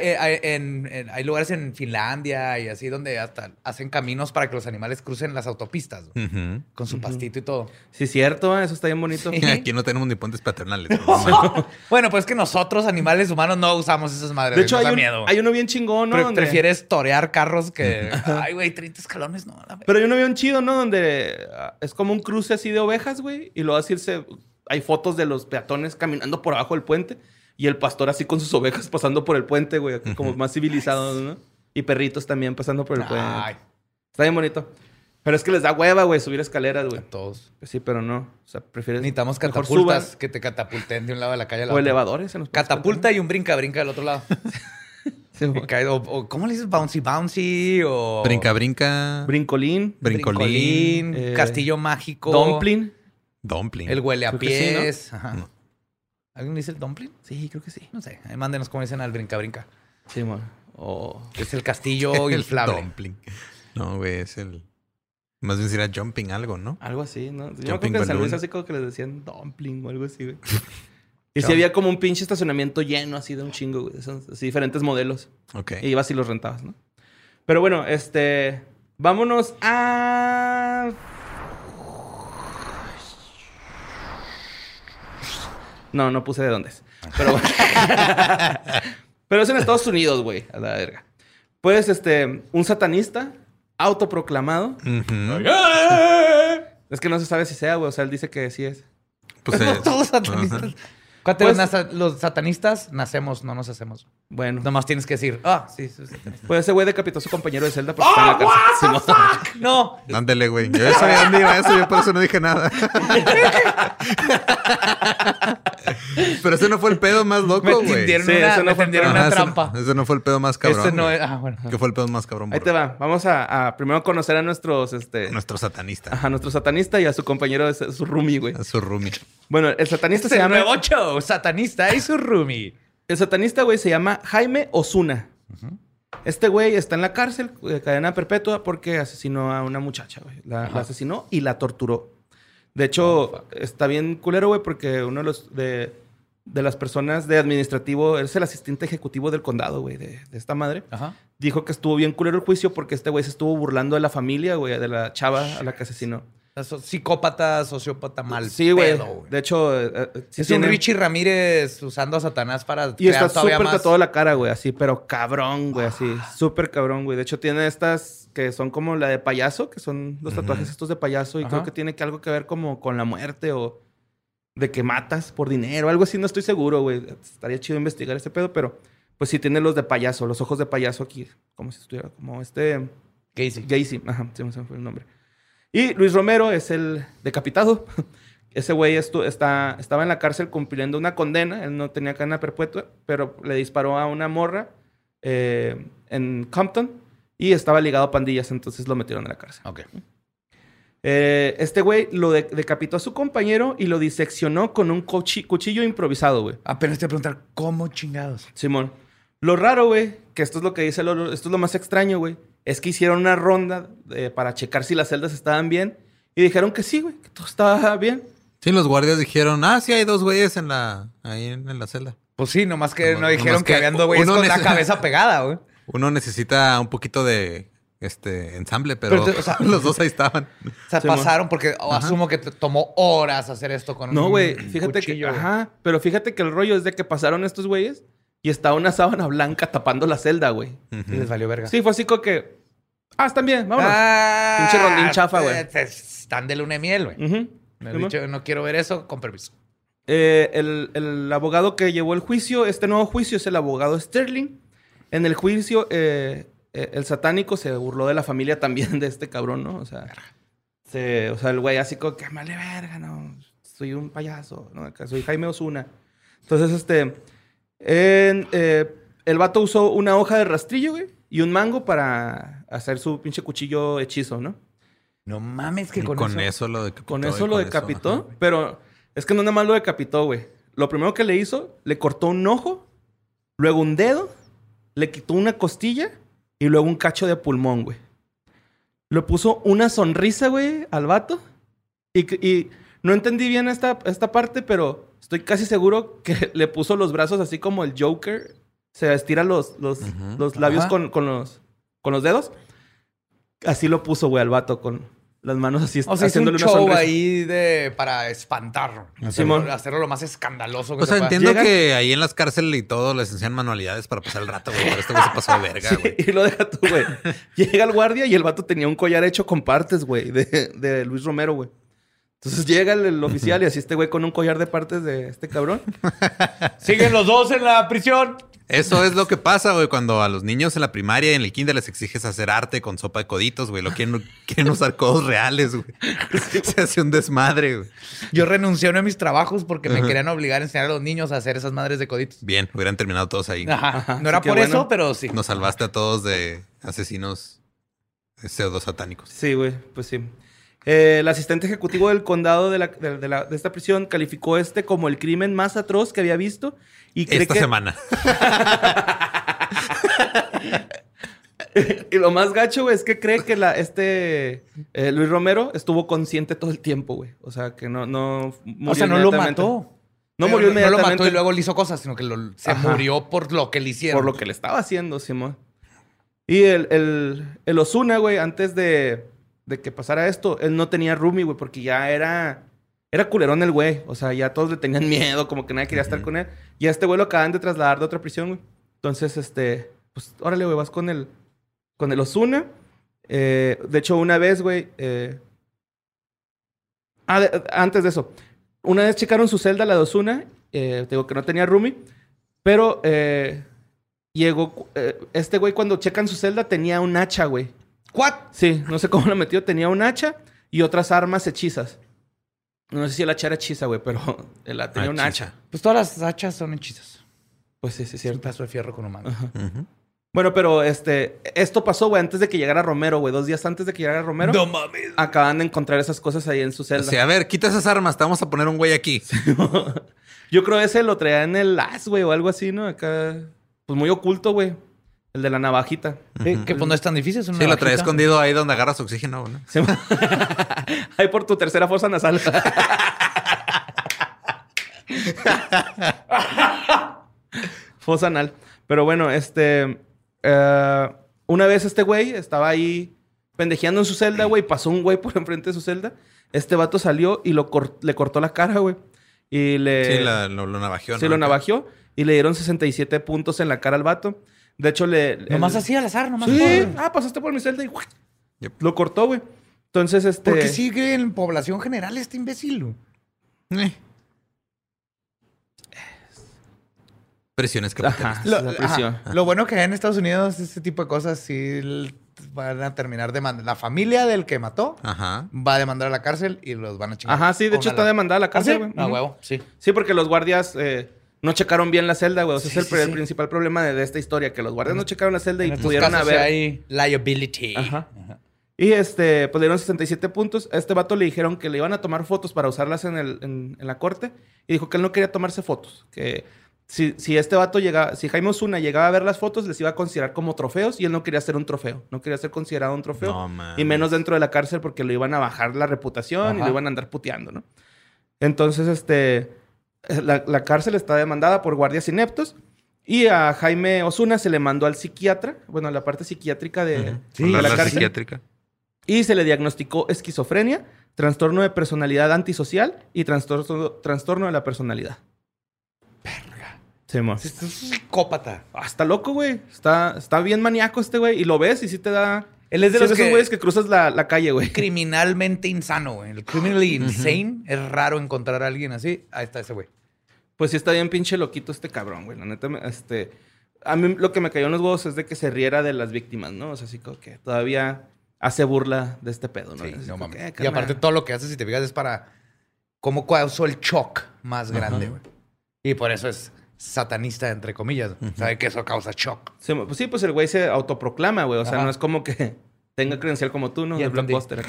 hay lugares en Finlandia y así donde hasta hacen caminos para que los animales crucen las autopistas, güey, Ujú. con su pastito y todo. Sí, cierto, eso está bien bonito. Sí. Aquí no tenemos ni puentes paternales. pero Bueno, pues que nosotros, animales humanos, no usamos esas madres. De hecho, nos da hay, miedo. hay uno bien chingón, ¿no? Donde- Prefieres torear carros que... Ay, güey, 30 escalones, no. La... Pero hay uno bien chido, ¿no? Donde es como un cruce así de ovejas, güey. Y luego así hay fotos de los peatones caminando por abajo del puente. Y el pastor así con sus ovejas pasando por el puente, güey. Como más civilizados, ¿no? Y perritos también pasando por el puente. Ay, Está bien bonito. Pero es que les da hueva, güey, subir escaleras, güey. a todos. Pues sí, pero no. O sea, prefieres... Necesitamos mejor catapultas suban. que te catapulten de un lado de la calle a la O otra. elevadores. Se nos puede Catapulta y un brinca-brinca del otro lado. Sí, güey. o ¿cómo le dices? Bouncy o... Brinca, brinca. Brincolín. Brincolín. Castillo mágico. Dumpling. Dumpling. El huele a Creo que sí, ¿no? pies. Ajá. No. ¿Alguien dice el dumpling? Sí, creo que sí. No sé. Ahí mándenos cómo dicen al brinca-brinca. Sí, man. O... Es el castillo El inflable. dumpling. No, güey, es el... Más bien sería jumping algo, ¿no? Algo así, ¿no? Yo creo Jumping que en San Luis balloon. así como que les decían dumpling o algo así, güey. Y sí había como un pinche estacionamiento lleno así de un chingo, güey. Son así diferentes modelos. Ok. Y ibas y los rentabas, ¿no? Pero bueno, vámonos a... No puse de dónde es. Pero bueno. Pero es en Estados Unidos, güey. A la verga. Pues, un satanista autoproclamado. Ujú. Es que no se sabe si sea, güey. O sea, él dice que sí es. Pues, Todos satanistas. ajá. Cuate, Pues- los satanistas nacemos, no nos hacemos. Bueno. Nomás tienes que decir, sí, sí, satanista. Pues ese güey decapitó a su compañero de celda porque está en la cárcel. Simón. No. Ándale, güey. Yo ya sabía dónde iba eso, yo por eso no dije nada. Pero ese no fue el pedo más Me loco, güey. tendieron Sí, una, eso no me fue- tendieron Ajá, una ese- trampa. Ese no fue el pedo más cabrón. Este no güey. es... bueno. ¿Qué fue el pedo más cabrón, Ahí bro? te va. Vamos a primero conocer a nuestros, Nuestro satanista. Ajá, nuestro satanista y a su compañero, su roomie, güey. A su roomie. Bueno, el satanista Este se es el llama... nuevo show, satanista y su roomie. El satanista, güey, se llama Jaime Osuna. Este güey está en la cárcel de cadena perpetua porque asesinó a una muchacha, güey. La asesinó y la torturó. De hecho, está bien culero, güey, porque uno de los... de las personas de administrativo, es el asistente ejecutivo del condado, güey, de esta madre. Ajá. Dijo que estuvo bien culero el juicio porque este güey se estuvo burlando de la familia, güey, de la chava a la que asesinó. Psicópata, sociópata, mal Sí, güey. pedo, De hecho, sí es tiene- un Richie Ramírez usando a Satanás para Y está crear todavía súper más... tatuado la cara, güey, así, pero cabrón, güey, así. Súper cabrón, güey. De hecho, tiene estas que son como la de payaso, que son los tatuajes estos de payaso. Y Ajá. creo que tiene algo que ver como con la muerte o de que matas por dinero. Algo así, no estoy seguro, güey. Estaría chido investigar ese pedo, pero pues sí tiene los de payaso, los ojos de payaso aquí. Como si estuviera, como Casey. Gacy. Ajá, se me fue el nombre. Y Luis Romero es el decapitado. Ese güey estaba en la cárcel cumpliendo una condena. Él no tenía cadena perpetua, pero le disparó a una morra en Compton y estaba ligado a pandillas, entonces lo metieron a la cárcel. Ok. Este güey lo decapitó a su compañero y lo diseccionó con un cuchillo improvisado, güey. Apenas te voy a preguntar, ¿cómo chingados? Simón. Lo raro, güey, que esto es lo que dice Lolo, esto es lo más extraño, güey, es que hicieron una ronda para checar si las celdas estaban bien y dijeron que sí, güey, que todo estaba bien. Sí, los guardias dijeron, sí, hay 2 güeyes ahí en la celda. Pues sí, nomás que no dijeron nomás que que habían 2 güeyes uno con la cabeza pegada, güey. Uno necesita un poquito de ensamble, pero o sea, los 2 ahí estaban. O sea, Sí, pasaron porque asumo que te tomó horas hacer esto con No, un güey, fíjate cuchillo, que... güey. Ajá, pero fíjate que el rollo es de que pasaron estos güeyes y estaba una sábana blanca tapando la celda, güey. Y les valió verga. Sí, fue así como que... están bien, vámonos. Pinche rondín chafa, güey. Están de luna de miel, güey. Ujú. Me he dicho, no quiero ver eso, con permiso. El abogado que llevó el juicio, este nuevo juicio es el abogado Sterling. En el juicio, el satánico se burló de la familia también de este cabrón, ¿no? O sea, el güey así como que vale verga, no, soy un payaso, ¿no? Soy Jaime Ozuna. Entonces, el vato usó una hoja de rastrillo, güey, y un mango para hacer su pinche cuchillo hechizo, ¿no? No mames, que Y con eso... lo decapitó. Con eso lo decapitó, pero es que no nada más lo decapitó, güey. Lo primero que le hizo, le cortó un ojo, luego un dedo, le quitó una costilla y luego un cacho de pulmón, güey. Le puso una sonrisa, güey, al vato. Y no entendí bien esta parte, pero estoy casi seguro que le puso los brazos así como el Joker. Se estira los labios Ajá. con los dedos. Así lo puso, güey, al vato con las manos así, O sea, es un haciéndole una show sonrisa. ahí para espantar. Simón. Hacerlo lo más escandaloso que O sea, se pueda. entiendo Llega- que ahí en las cárceles y todo les enseñan manualidades para pasar el rato, güey. Pero este güey se pasó de verga, Sí, güey. y lo deja tú, güey. Llega el guardia y el vato tenía un collar hecho con partes, güey, de Luis Romero, güey. Entonces llega el oficial y así este güey con un collar de partes de este cabrón. Siguen los 2 en la prisión. Eso es lo que pasa, güey, cuando a los niños en la primaria y en el kinder les exiges hacer arte con sopa de coditos, güey. Quieren usar codos reales, güey. Se hace un desmadre, güey. Yo renuncié a uno de mis trabajos porque me querían obligar a enseñar a los niños a hacer esas madres de coditos. Bien, hubieran terminado todos ahí. Ajá. No era sí, qué por bueno. eso, pero sí. Nos salvaste a todos de asesinos pseudo satánicos. Sí, güey, pues sí. El asistente ejecutivo del condado de esta prisión calificó como el crimen más atroz que había visto. Y cree Esta que, semana. Y lo más gacho, güey, es que cree que Luis Romero estuvo consciente todo el tiempo, güey. O sea, que no murió O sea, no lo inmediatamente. mató. No Pero murió No inmediatamente. lo mató y luego le hizo cosas, sino que se Ajá. murió por lo que le hicieron. Por lo que le estaba haciendo, Simón. Y el Ozuna, güey, antes de que pasara esto, él no tenía roomie, güey, porque ya era culerón el güey. O sea, ya todos le tenían miedo, como que nadie quería estar con él. Y a este güey lo acaban de trasladar de otra prisión, güey. Entonces, pues, órale, güey, vas con el Ozuna. De hecho, una vez, güey... antes de eso. Una vez checaron su celda, la de Ozuna. Digo que no tenía roomie. Pero llegó... este güey, cuando checan su celda, tenía un hacha, güey. ¿What? Sí, no sé cómo lo metió. Tenía un hacha y otras armas hechizas. No sé si el hacha era hechiza, güey, pero tenía un hacha. Pues todas las hachas son hechizas. Pues sí, sí, es Es un cierto. pedazo de fierro con humano. Ujú. Bueno, pero esto pasó, güey, antes de que llegara Romero, güey. 2 días antes de que llegara Romero. No mames. Acaban de encontrar esas cosas ahí en su celda. Sí, a ver, quita esas armas, te vamos a poner un güey aquí. Yo creo ese lo traía en el as, güey, o algo así, ¿no? Acá, pues muy oculto, güey. El de la navajita. Que pues no es tan difícil. Es una Sí, lo traía navajita. escondido ahí donde agarras oxígeno, ¿no? Sí. Ahí por tu tercera fosa nasal. Fosa anal. Pero bueno, una vez este güey estaba ahí pendejeando en su celda, güey. Pasó un güey por enfrente de su celda. Este vato salió y le cortó la cara, güey. Y le... Sí, lo navajeó, ¿no? Sí, lo navajeó. Y le dieron 67 puntos en la cara al vato. De hecho, Nomás así al azar, nomás. Sí. por- Pasaste por mi celda y... Yep. Lo cortó, güey. Entonces, Porque sigue en población general este imbécil. Eh. Presiones Ajá. capitalistas. La prisión. Lo bueno que en Estados Unidos este tipo de cosas sí van a terminar demandando. La familia del que mató Ajá. va a demandar a la cárcel y los van a chingar. Ajá, sí. De hecho, está demandada a la cárcel, güey. Ah, Ujú. huevo, sí. Sí, porque los guardias no checaron bien la celda, güey. O sea, Sí, es sí, el sí. principal problema de esta historia. Que los guardias no checaron la celda y En estos pudieron casos haber... sí hay liability. Ajá. Y pues le dieron 67 puntos. A este vato le dijeron que le iban a tomar fotos para usarlas en la corte. Y dijo que él no quería tomarse fotos. Que si este vato llegaba, si Jaime Ozuna llegaba a ver las fotos, les iba a considerar como trofeos. Y él no quería ser un trofeo. No quería ser considerado un trofeo. No, mames. Y menos dentro de la cárcel porque le iban a bajar la reputación y Ajá. le iban a andar puteando, ¿no? Entonces, la cárcel está demandada por guardias ineptos. Y a Jaime Ozuna se le mandó al psiquiatra. Bueno, a la parte psiquiátrica de La la cárcel. psiquiátrica. Y se le diagnosticó esquizofrenia, trastorno de personalidad antisocial y trastorno de la personalidad. Verga. Sí, mo. Este es un psicópata. Ah, está loco, güey. Está bien maníaco este güey. Y lo ves y sí te da... Él es de sí los esos que- güeyes que cruzas la calle, güey. Criminalmente insano, güey. El criminally insane. Es raro encontrar a alguien así. Ahí está ese güey. Pues sí está bien pinche loquito este cabrón, güey. La neta, a mí lo que me cayó en los huevos es de que se riera de las víctimas, ¿no? O sea, así como que todavía hace burla de este pedo, ¿no? Sí, Así no como mames. que, Y carnal. aparte todo lo que hace, si te fijas, es para cómo causó el shock más grande, güey. Y por eso es satanista, entre comillas. Sabe que eso causa shock. Pues sí, pues el güey se autoproclama, güey. O sea, Ajá. no es como que tenga credencial como tú, ¿no? Ya De entendí. Blockbuster.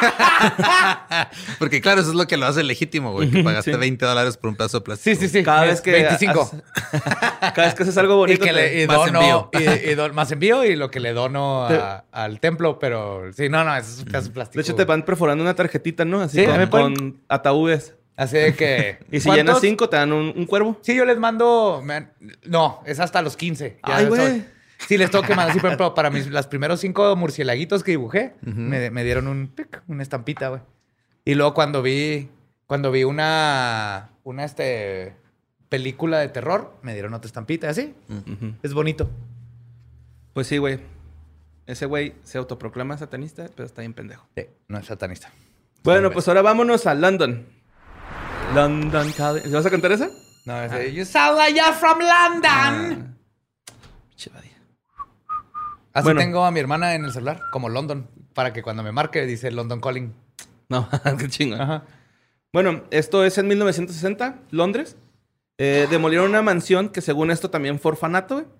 Porque claro, eso es lo que lo hace legítimo, güey. Que pagaste Sí. $20 por un pedazo de plástico. Sí, sí, sí. Cada Es vez que 25. Cada vez que haces algo Y bonito, que le y más dono, envío. más envío y lo que le dono al templo, pero sí, no, eso es un pedazo de plástico. de hecho te van perforando una tarjetita, ¿no? Así Sí, con, me ponen- con ataúdes. Así de que. Y si ¿cuántos? llenas 5, te dan un cuervo. Sí, yo les mando. No, es hasta los 15. Ya Ay, güey. soy- Sí, les tengo que mandar. Sí, por ejemplo, para los primeros 5 murcielaguitos que dibujé, me dieron una estampita, güey. Y luego cuando vi una película de terror, me dieron otra estampita, así. Es bonito. Pues sí, güey. Ese güey se autoproclama satanista, pero está bien pendejo. Sí, no es satanista. Bueno, pues ahora vámonos a London. London Calling. ¿Vas a cantar esa? No, es de, You sound like you're from London. Chivadilla. Así Bueno. tengo a mi hermana en el celular, como London, para que cuando me marque dice London Calling. No, qué chingo. Ajá. Bueno, esto es en 1960, Londres. Demolieron una mansión que según esto también fue orfanato, güey.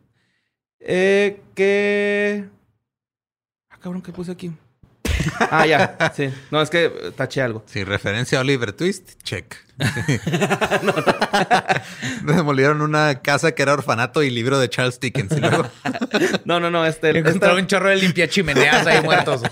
Cabrón, ¿qué puse aquí? Ya, sí. No, es que taché algo. Sí, referencia a Oliver Twist, check. Demolieron una casa que era orfanato y libro de Charles Dickens. Y luego... No. Encontraron un chorro de limpia chimeneas ahí muertos.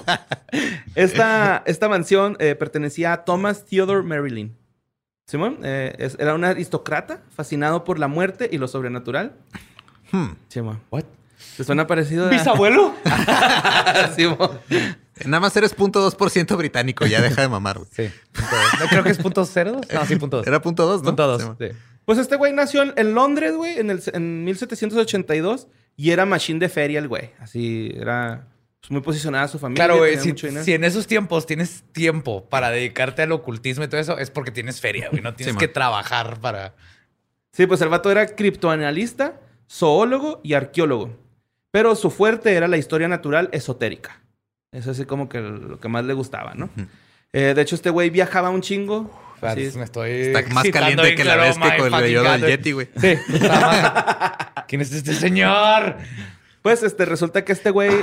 Esta mansión pertenecía a Thomas Theodore Marilyn. Simón, era un aristócrata fascinado por la muerte y lo sobrenatural. Simón. What? ¿Te suena parecido a... ¿Bisabuelo? Simón. Nada más eres 0.2% británico, ya deja de mamar, güey. Sí. Creo que es .02. No, sí, .2. Era 0.2, ¿no? .2. Sí, man. Sí. Pues este güey nació en Londres, güey, en 1782. Y era machine de feria el güey. Así, era pues, muy posicionada su familia. Claro, güey. tenía mucho dinero. Si en esos tiempos tienes tiempo para dedicarte al ocultismo y todo eso, es porque tienes feria, güey. No tienes Sí, que man. trabajar para... Sí, pues el vato era criptoanalista, zoólogo y arqueólogo. Pero su fuerte era la historia natural esotérica. Eso es así como que lo que más le gustaba, ¿no? De hecho, este güey viajaba un chingo. Así Me estoy Está más excitando caliente bien, que la claro, vez que my con el fucking vello God, del güey. Yeti, güey. Sí. está más- ¿Quién es este señor? Pues resulta que este güey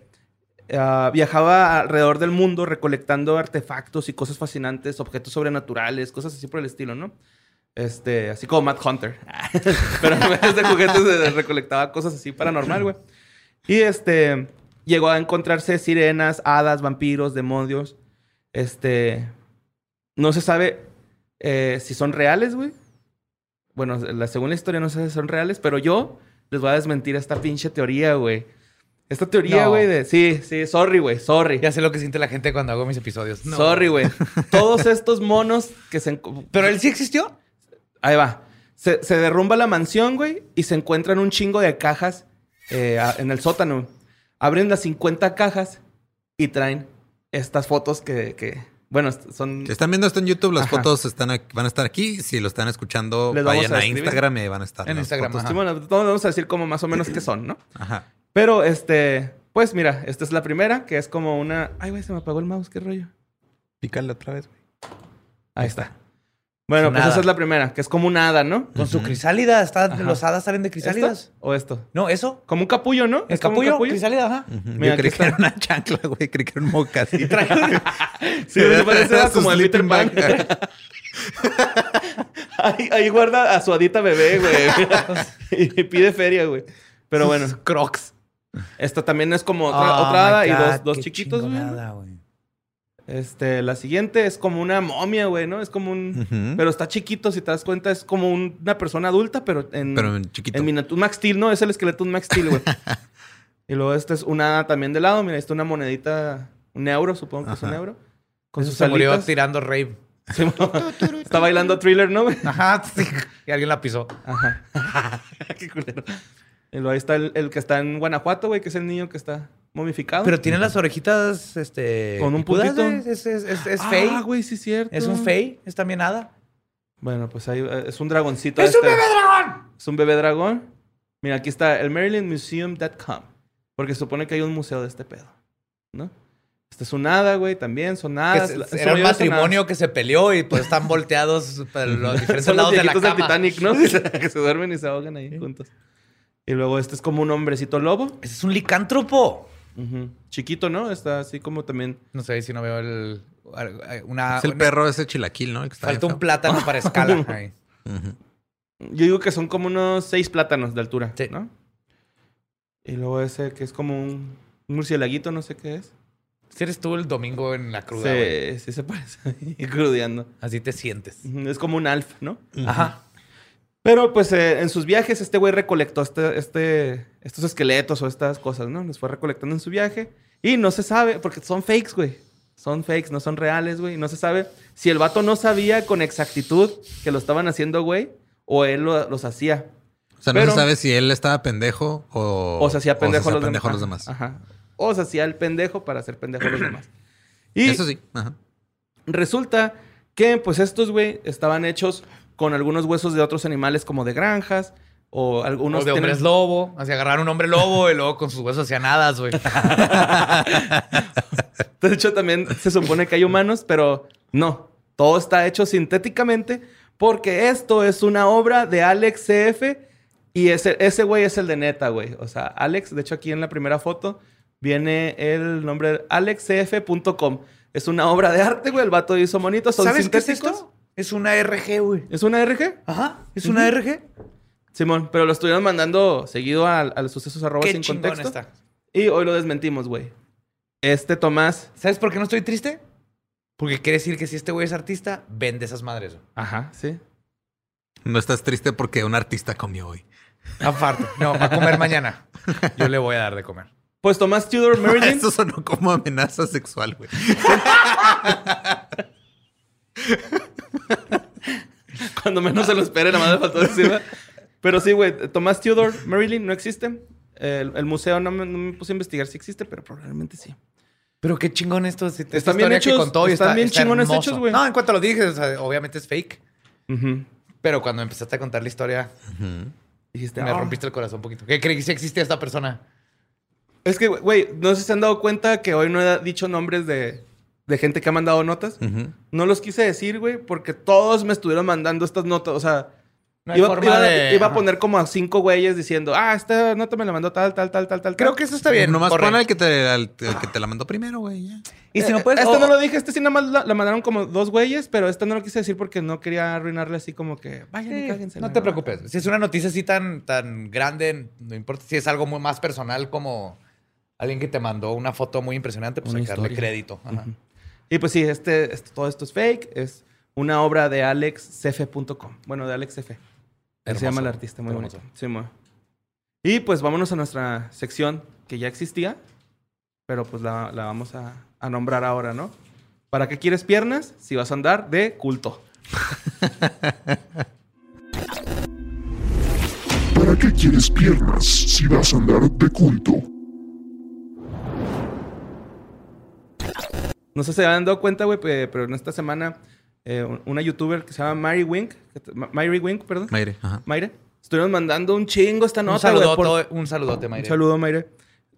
viajaba alrededor del mundo recolectando artefactos y cosas fascinantes, objetos sobrenaturales, cosas así por el estilo, ¿no? Así como Matt Hunter. Pero en vez de juguetes recolectaba cosas así paranormal, güey. Y llegó a encontrarse sirenas, hadas, vampiros, demonios. No se sabe si son reales, güey. Bueno, según la historia no sé si son reales, pero yo les voy a desmentir esta pinche teoría, güey. Esta teoría, No. güey, de... Sí, sorry, güey, sorry. Ya sé lo que siente la gente cuando hago mis episodios. No. Sorry, güey. Todos estos monos que se... ¿Pero él sí existió? Ahí va. Se derrumba la mansión, güey, y se encuentran un chingo de cajas en el sótano. Abren las 50 cajas y traen estas fotos que bueno, son... Si están viendo esto en YouTube, las Ajá. fotos van a estar aquí. Si lo están escuchando, Les vamos vayan a a escribir. Instagram y ahí van a estar. En las Instagram, fotos. ajá. Sí, bueno, todos vamos a decir como más o menos qué son, ¿no? Ajá. Pero, pues mira, esta es la primera, que es como una... Ay, güey, se me apagó el mouse, qué rollo. Pícale otra vez, güey. Ahí está. Bueno, Un pues hada. esa es la primera, que es como una hada, ¿no? Con su crisálida. Ajá. Los hadas salen de crisálidas. ¿Esto o esto? No, eso. Como un capullo, ¿no? El ¿Es como un capullo, crisálida, ajá. Mira, Yo creí aquí que está. era una chancla, güey. Creí que era un mocasín. Sí, se parece a Su como el Peter sleeping Pan. bag. Ahí guarda a su hadita bebé, güey. Y pide feria, güey. Pero bueno, Crocs. esta también es como Oh otra hada my y God, dos qué chiquitos, güey. chingonada, güey. La siguiente es como una momia, güey, ¿no? Es como un... Ujú. Pero está chiquito, si te das cuenta, es como una persona adulta, pero en... Pero en chiquito. En miniatura. Un Max Steel, ¿no? Es el esqueleto de un Max Steel, güey. Y luego esta es una hada también de lado. Mira, esta es una monedita, un euro, supongo que es un Ajá. euro. Con Eso sus se murió alitas. tirando rave. Sí, está bailando Thriller, ¿no, güey? Ajá, sí. Y alguien la pisó. Ajá. Qué culero. Y luego ahí está el que está en Guanajuato, güey, que es el niño que está momificado. Pero tiene las orejitas, Con un picudas, puntito. güey. Es fey. Ah, güey, sí es cierto. Es un fey. Es también hada. Bueno, pues ahí es un dragoncito. ¡Es un bebé dragón! Es un bebé dragón. Mira, aquí está el MarylandMuseum.com. Porque se supone que hay un museo de este pedo, ¿no? Esta es un hada, güey, también. Son hadas. Que En su era un mayoría son matrimonio hadas. que se peleó y pues están volteados para los diferentes Son los lados de la viejitos cama. del Titanic, ¿no? Que se duermen y se ahogan ahí juntos. Y luego este es como un hombrecito lobo. Ese es un licántropo. Ujú. Chiquito, ¿no? Está así como también... No sé si no veo el... Es el perro ese chilaquil, ¿no? El que está Falta bien un plátano para escala. Ahí. feo. Ujú. Yo digo que son como unos 6 plátanos de altura, Sí. ¿no? Y luego ese que es como un murcielaguito, no sé qué es. Si eres tú el domingo en la cruda, güey. Sí se parece ahí, crudeando. Así te sientes. Ujú. Es como un alf, ¿no? Ajá. Pero pues en sus viajes este güey recolectó estos esqueletos o estas cosas, ¿no? Los fue recolectando en su viaje. Y no se sabe, porque son fakes, güey. Son fakes, no son reales, güey. No se sabe si el vato no sabía con exactitud que lo estaban haciendo, güey, o él los hacía. O sea, no Pero- se sabe si él estaba pendejo O se hacía pendejo a los los demás. Ajá. O se hacía el pendejo para hacer pendejo a los demás. Y Eso sí. Ajá. resulta que, pues, estos, güey, estaban hechos con algunos huesos de otros animales como de granjas o algunos... O de hombres lobo. Así agarrar un hombre lobo y luego con sus huesos hacían hadas, güey. De hecho, también se supone que hay humanos, pero no. Todo está hecho sintéticamente porque esto es una obra de Alex CF y ese güey es el de neta, güey. O sea, Alex, de hecho, aquí en la primera foto viene el nombre alexcf.com. Es una obra de arte, güey. El vato hizo monitos. Son ¿Sabes qué es sintéticos. esto? Es una RG, güey. ¿Es una RG? Ajá. Es una RG. Simón, pero lo estuvieron mandando seguido al sucesos arroba Qué sin chingón contexto. está. Y hoy lo desmentimos, güey. Tomás. ¿Sabes por qué no estoy triste? Porque quiere decir que si este güey es artista, vende esas madres, güey. Ajá, sí. No estás triste porque un artista comió hoy. Aparte. No, va a comer mañana. Yo le voy a dar de comer. Pues Tomás Tudor Merlin. Eso sonó como amenaza sexual, güey. Cuando menos se lo espere, nada más le faltó decirlo. Pero sí, güey, Tomás Tudor Marilyn no existe. El museo no me puse a investigar si existe, pero probablemente sí. Pero qué chingón esto. Esta Están bien historia hechos, que contó y están está, bien está chingones hermoso. hechos, güey. No, en cuanto lo dije, o sea, obviamente es fake. Ujú. Pero cuando empezaste a contar la historia, Dijiste, me "Ah". rompiste el corazón un poquito. ¿Qué creí que sí existía esta persona? Es que, güey, no sé si se han dado cuenta que hoy no he dicho nombres de gente que ha mandado notas. Ujú. No los quise decir, güey, porque todos me estuvieron mandando estas notas. O sea, No hay forma de... iba a Ajá. poner como a 5 güeyes diciendo, esta nota me la mandó tal. Creo que eso está bien. Nomás correcto. pon al que te la mandó primero, güey. Ya. Y si no puedes... Esta o- no lo dije, sí nada más la mandaron como 2 güeyes, pero esta no lo quise decir porque no quería arruinarle así como que, vayan y Sí, cáguense. no te preocupes. Si es una noticia así tan grande, no importa si es algo muy más personal como alguien que te mandó una foto muy impresionante, pues Una hay que darle historia. crédito. Ajá. Y pues sí, todo esto es fake. Es una obra de alexcf.com. Bueno, de Alex F. Él se Hermoso. llama el artista, muy Hermoso. bonito. Sí, y pues vámonos a nuestra sección que ya existía, pero pues la vamos a nombrar ahora, ¿no? ¿Para qué quieres piernas si vas a andar de culto? ¿Para qué quieres piernas si vas a andar de culto? No sé si se han dado cuenta, güey, pero en esta semana una youtuber que se llama Mary Wink, perdón. Mayre, ajá. Mayre. Estuvieron mandando un chingo esta Un nota, güey. saludote, un saludote, Un Mayre. saludo, Mayre.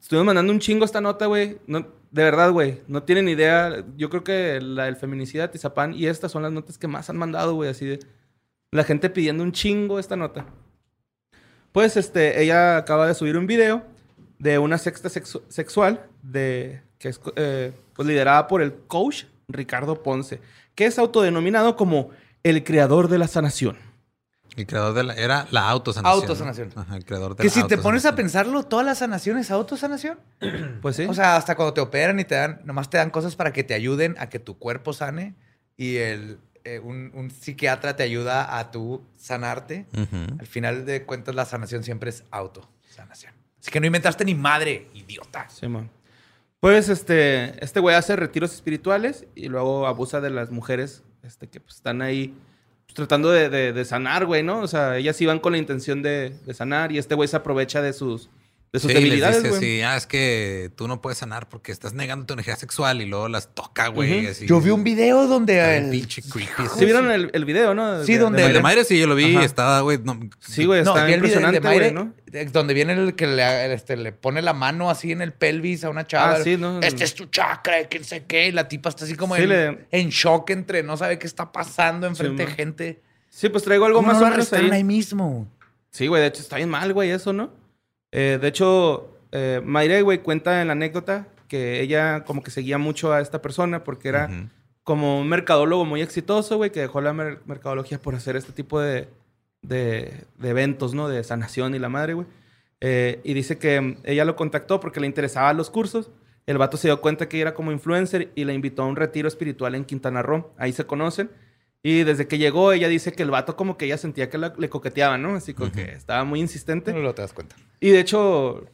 Estuvimos mandando un chingo esta nota, güey. No, de verdad, güey. No tienen idea. Yo creo que la del feminicida de Atizapán y estas son las notas que más han mandado, güey. Así de... La gente pidiendo un chingo esta nota. Pues, ella acaba de subir un video de una secta sexual que es pues liderada por el coach Ricardo Ponce, que es autodenominado como el creador de la sanación. El creador era la autosanación. Autosanación. ¿No? Ajá, el creador de Que la si te pones a autosanación. pensarlo, toda la sanación es autosanación. Pues sí. O sea, hasta cuando te operan y nomás te dan cosas para que te ayuden a que tu cuerpo sane y un psiquiatra te ayuda a tú sanarte. Ujú. Al final de cuentas, la sanación siempre es autosanación. Así que no inventaste ni madre, idiota. Sí, man. Pues este güey hace retiros espirituales y luego abusa de las mujeres que pues, están ahí pues, tratando de sanar, güey, ¿no? O sea, ellas iban con la intención de sanar y este güey se aprovecha de sus Sí, debilidades, les güey. dice así, es que tú no puedes sanar porque estás negando tu energía sexual y luego las toca, güey. Ujú. Así. Yo vi un video donde... Está bien pinche creepy. ¿Sí vieron el video, no? Sí, donde- El de Mayre sí, yo lo vi. Ajá. Estaba, güey. No, Sí, güey, No, está vi el video impresionante, de Mayre, güey, ¿no? donde viene el que le pone la mano así en el pelvis a una chava. Ah, sí, ¿no? Este es tu chakra, y quién sé qué. Y la tipa está así como Sí, en shock no sabe qué está pasando enfrente de man. gente. Sí, pues traigo algo ¿Cómo más no o lo menos arrestaron ahí. ahí mismo? Sí, güey, de hecho está bien mal, güey, eso, ¿no? De hecho, Mayre, güey, cuenta en la anécdota que ella como que seguía mucho a esta persona porque era Ujú. como un mercadólogo muy exitoso, güey, que dejó la mercadología por hacer este tipo de eventos, ¿no? De sanación y la madre, güey. Y dice que ella lo contactó porque le interesaban los cursos. El vato se dio cuenta que ella era como influencer y la invitó a un retiro espiritual en Quintana Roo. Ahí se conocen. Y desde que llegó, ella dice que el vato como que ella sentía que le coqueteaba, ¿no? Así como que estaba muy insistente. No lo te das cuenta. Y de hecho,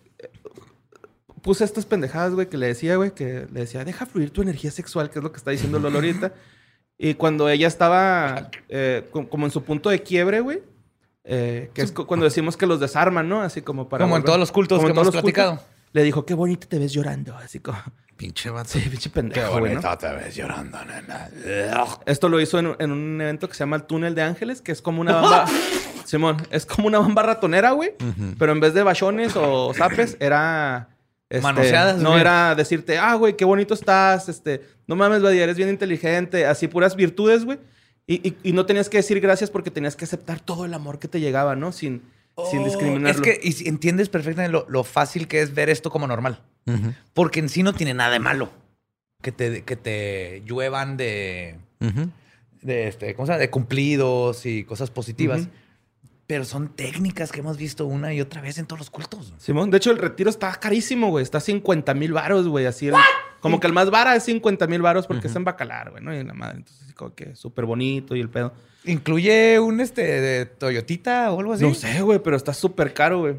puse estas pendejadas, güey, que le decía, deja fluir tu energía sexual, que es lo que está diciendo Lolo ahorita. Y cuando ella estaba como en su punto de quiebre, güey, que es cuando decimos que los desarman, ¿no? Así como para... Como en todos los cultos como que en todos hemos los cultos, platicado. le dijo, qué bonito te ves llorando, así como... Pinche vato. Sí, pinche pendejo, güey, ¿no? te ves llorando, nena. Esto lo hizo en un evento que se llama el Túnel de Ángeles, que es como una bamba... Simón, es como una bamba ratonera, güey. Ujú. Pero en vez de bachones o zapes, era... Manoseadas, no güey. era decirte, güey, qué bonito estás, no mames, Badia, eres bien inteligente, así puras virtudes, güey. Y no tenías que decir gracias porque tenías que aceptar todo el amor que te llegaba, ¿no? Sin discriminarlo. Es que y entiendes perfectamente lo fácil que es ver esto como normal. Ujú. Porque en sí no tiene nada de malo que te lluevan Ujú. ¿cómo se llama? De cumplidos y cosas positivas. Ujú. Pero son técnicas que hemos visto una y otra vez en todos los cultos. Simón, de hecho, el retiro está carísimo, güey. Está 50,000 varos, güey. Así como que el más vara es 50,000 varos porque es en Bacalar, güey, ¿no? Y la madre. Entonces, así como que súper bonito y el pedo. ¿Incluye un de Toyotita o algo así? No sé, güey, pero está súper caro, güey.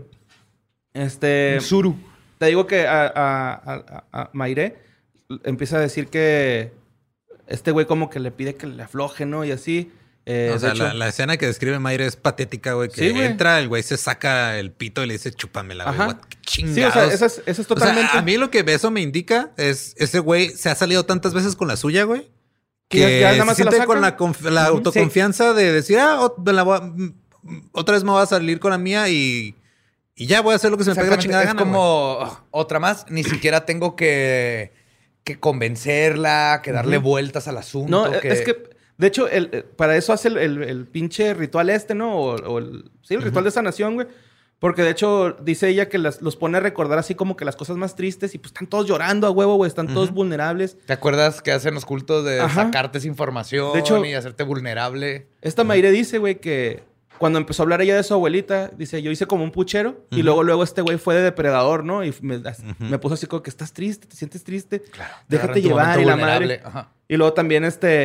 Un Suru. Te digo que a Mayre empieza a decir que este güey como que le pide que le afloje, ¿no? Y así. O de sea, hecho- la escena que describe Mayre es patética, güey. Que Sí, güey. entra, el güey se saca el pito y le dice, chúpamela, güey. Ajá. What, qué chingados. Sí, o sea, eso es totalmente... O sea, a mí lo que eso me indica es ese güey se ha salido tantas veces con la suya, güey. Que ya nada más se la siente con saca. la autoconfianza de decir, otra vez me voy a salir con la mía y ya voy a hacer lo que se me pegue la chingada Es gana, güey. como otra más. Ni siquiera tengo que convencerla, que darle vueltas al asunto. No, es que... De hecho, para eso hace el pinche ritual ¿no? El ritual de sanación, güey. Porque de hecho, dice ella que los pone a recordar así como que las cosas más tristes y pues están todos llorando a huevo, güey. Están todos vulnerables. ¿Te acuerdas que hacen los cultos de Ajá. sacarte esa información De hecho- y hacerte vulnerable? Esta Mayre dice, güey, que cuando empezó a hablar ella de su abuelita, dice, yo hice como un puchero y luego este güey fue de depredador, ¿no? Y me puso así como que estás triste, te sientes triste. Claro. Déjate En tu llevar momento y la vulnerable. madre. Ajá. Y luego también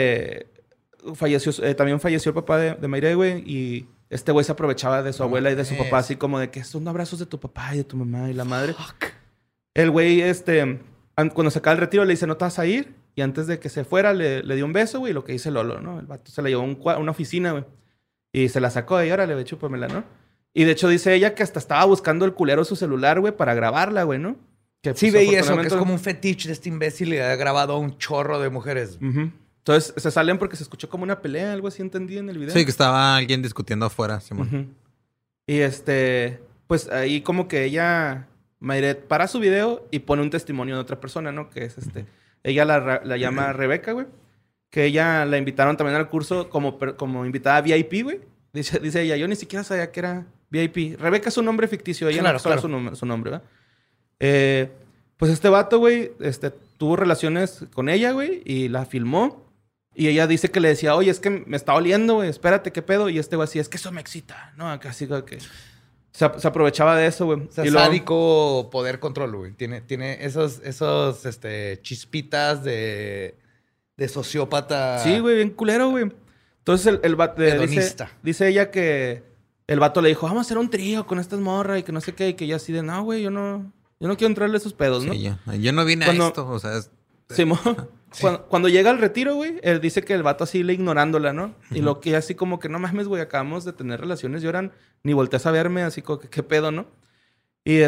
también falleció el papá de Mayre, güey, y este güey se aprovechaba de su abuela y de su papá, así como de que son abrazos de tu papá y de tu mamá y la madre. El güey, cuando se acaba el retiro, le dice, no te vas a ir. Y antes de que se fuera, le dio un beso, güey, y lo que dice Lolo, ¿no? El vato se la llevó a una oficina, güey. Y se la sacó de ahí, órale, güey, chúpamela, ¿no? Y de hecho dice ella que hasta estaba buscando el culero su celular, güey, para grabarla, güey, ¿no? Que, Sí, pues, veía eso, que es afortunadamente- como un fetiche de este imbécil y ha grabado a un chorro de mujeres. Ujú. Entonces se salen porque se escuchó como una pelea, algo así entendí en el video. Sí, que estaba alguien discutiendo afuera, Simón. Ujú. Y pues ahí como que ella, Mayre para su video y pone un testimonio de otra persona, ¿no? Que es Ella la llama Rebeca, güey. Que ella la invitaron también al curso como invitada VIP, güey. Dice ella, yo ni siquiera sabía que era VIP. Rebeca es un nombre ficticio. Ella no sabe su nombre, ¿verdad? Pues este vato, güey, tuvo relaciones con ella, güey. Y la filmó. Y ella dice que le decía, oye, es que me está oliendo, güey. Espérate, ¿qué pedo? Y güey así, es que eso me excita. No, casi que... Se aprovechaba de eso, güey. O sea, y sádico poder control, güey. Tiene esos chispitas de sociópata. Sí, güey, bien culero, güey. Entonces el vato dice ella que el vato le dijo, vamos a hacer un trío con estas morras y que no sé qué. Y que ella así de, no, güey, yo no quiero entrarle a esos pedos, ¿no? Sí, yo no vine a esto, o sea... Simón. Sí. Cuando llega al retiro, güey, él dice que el vato así le ignorándola, ¿no? Y lo que así como que no mames, güey, acabamos de tener relaciones, lloran, ni volteas a verme, así como que qué pedo, ¿no? Y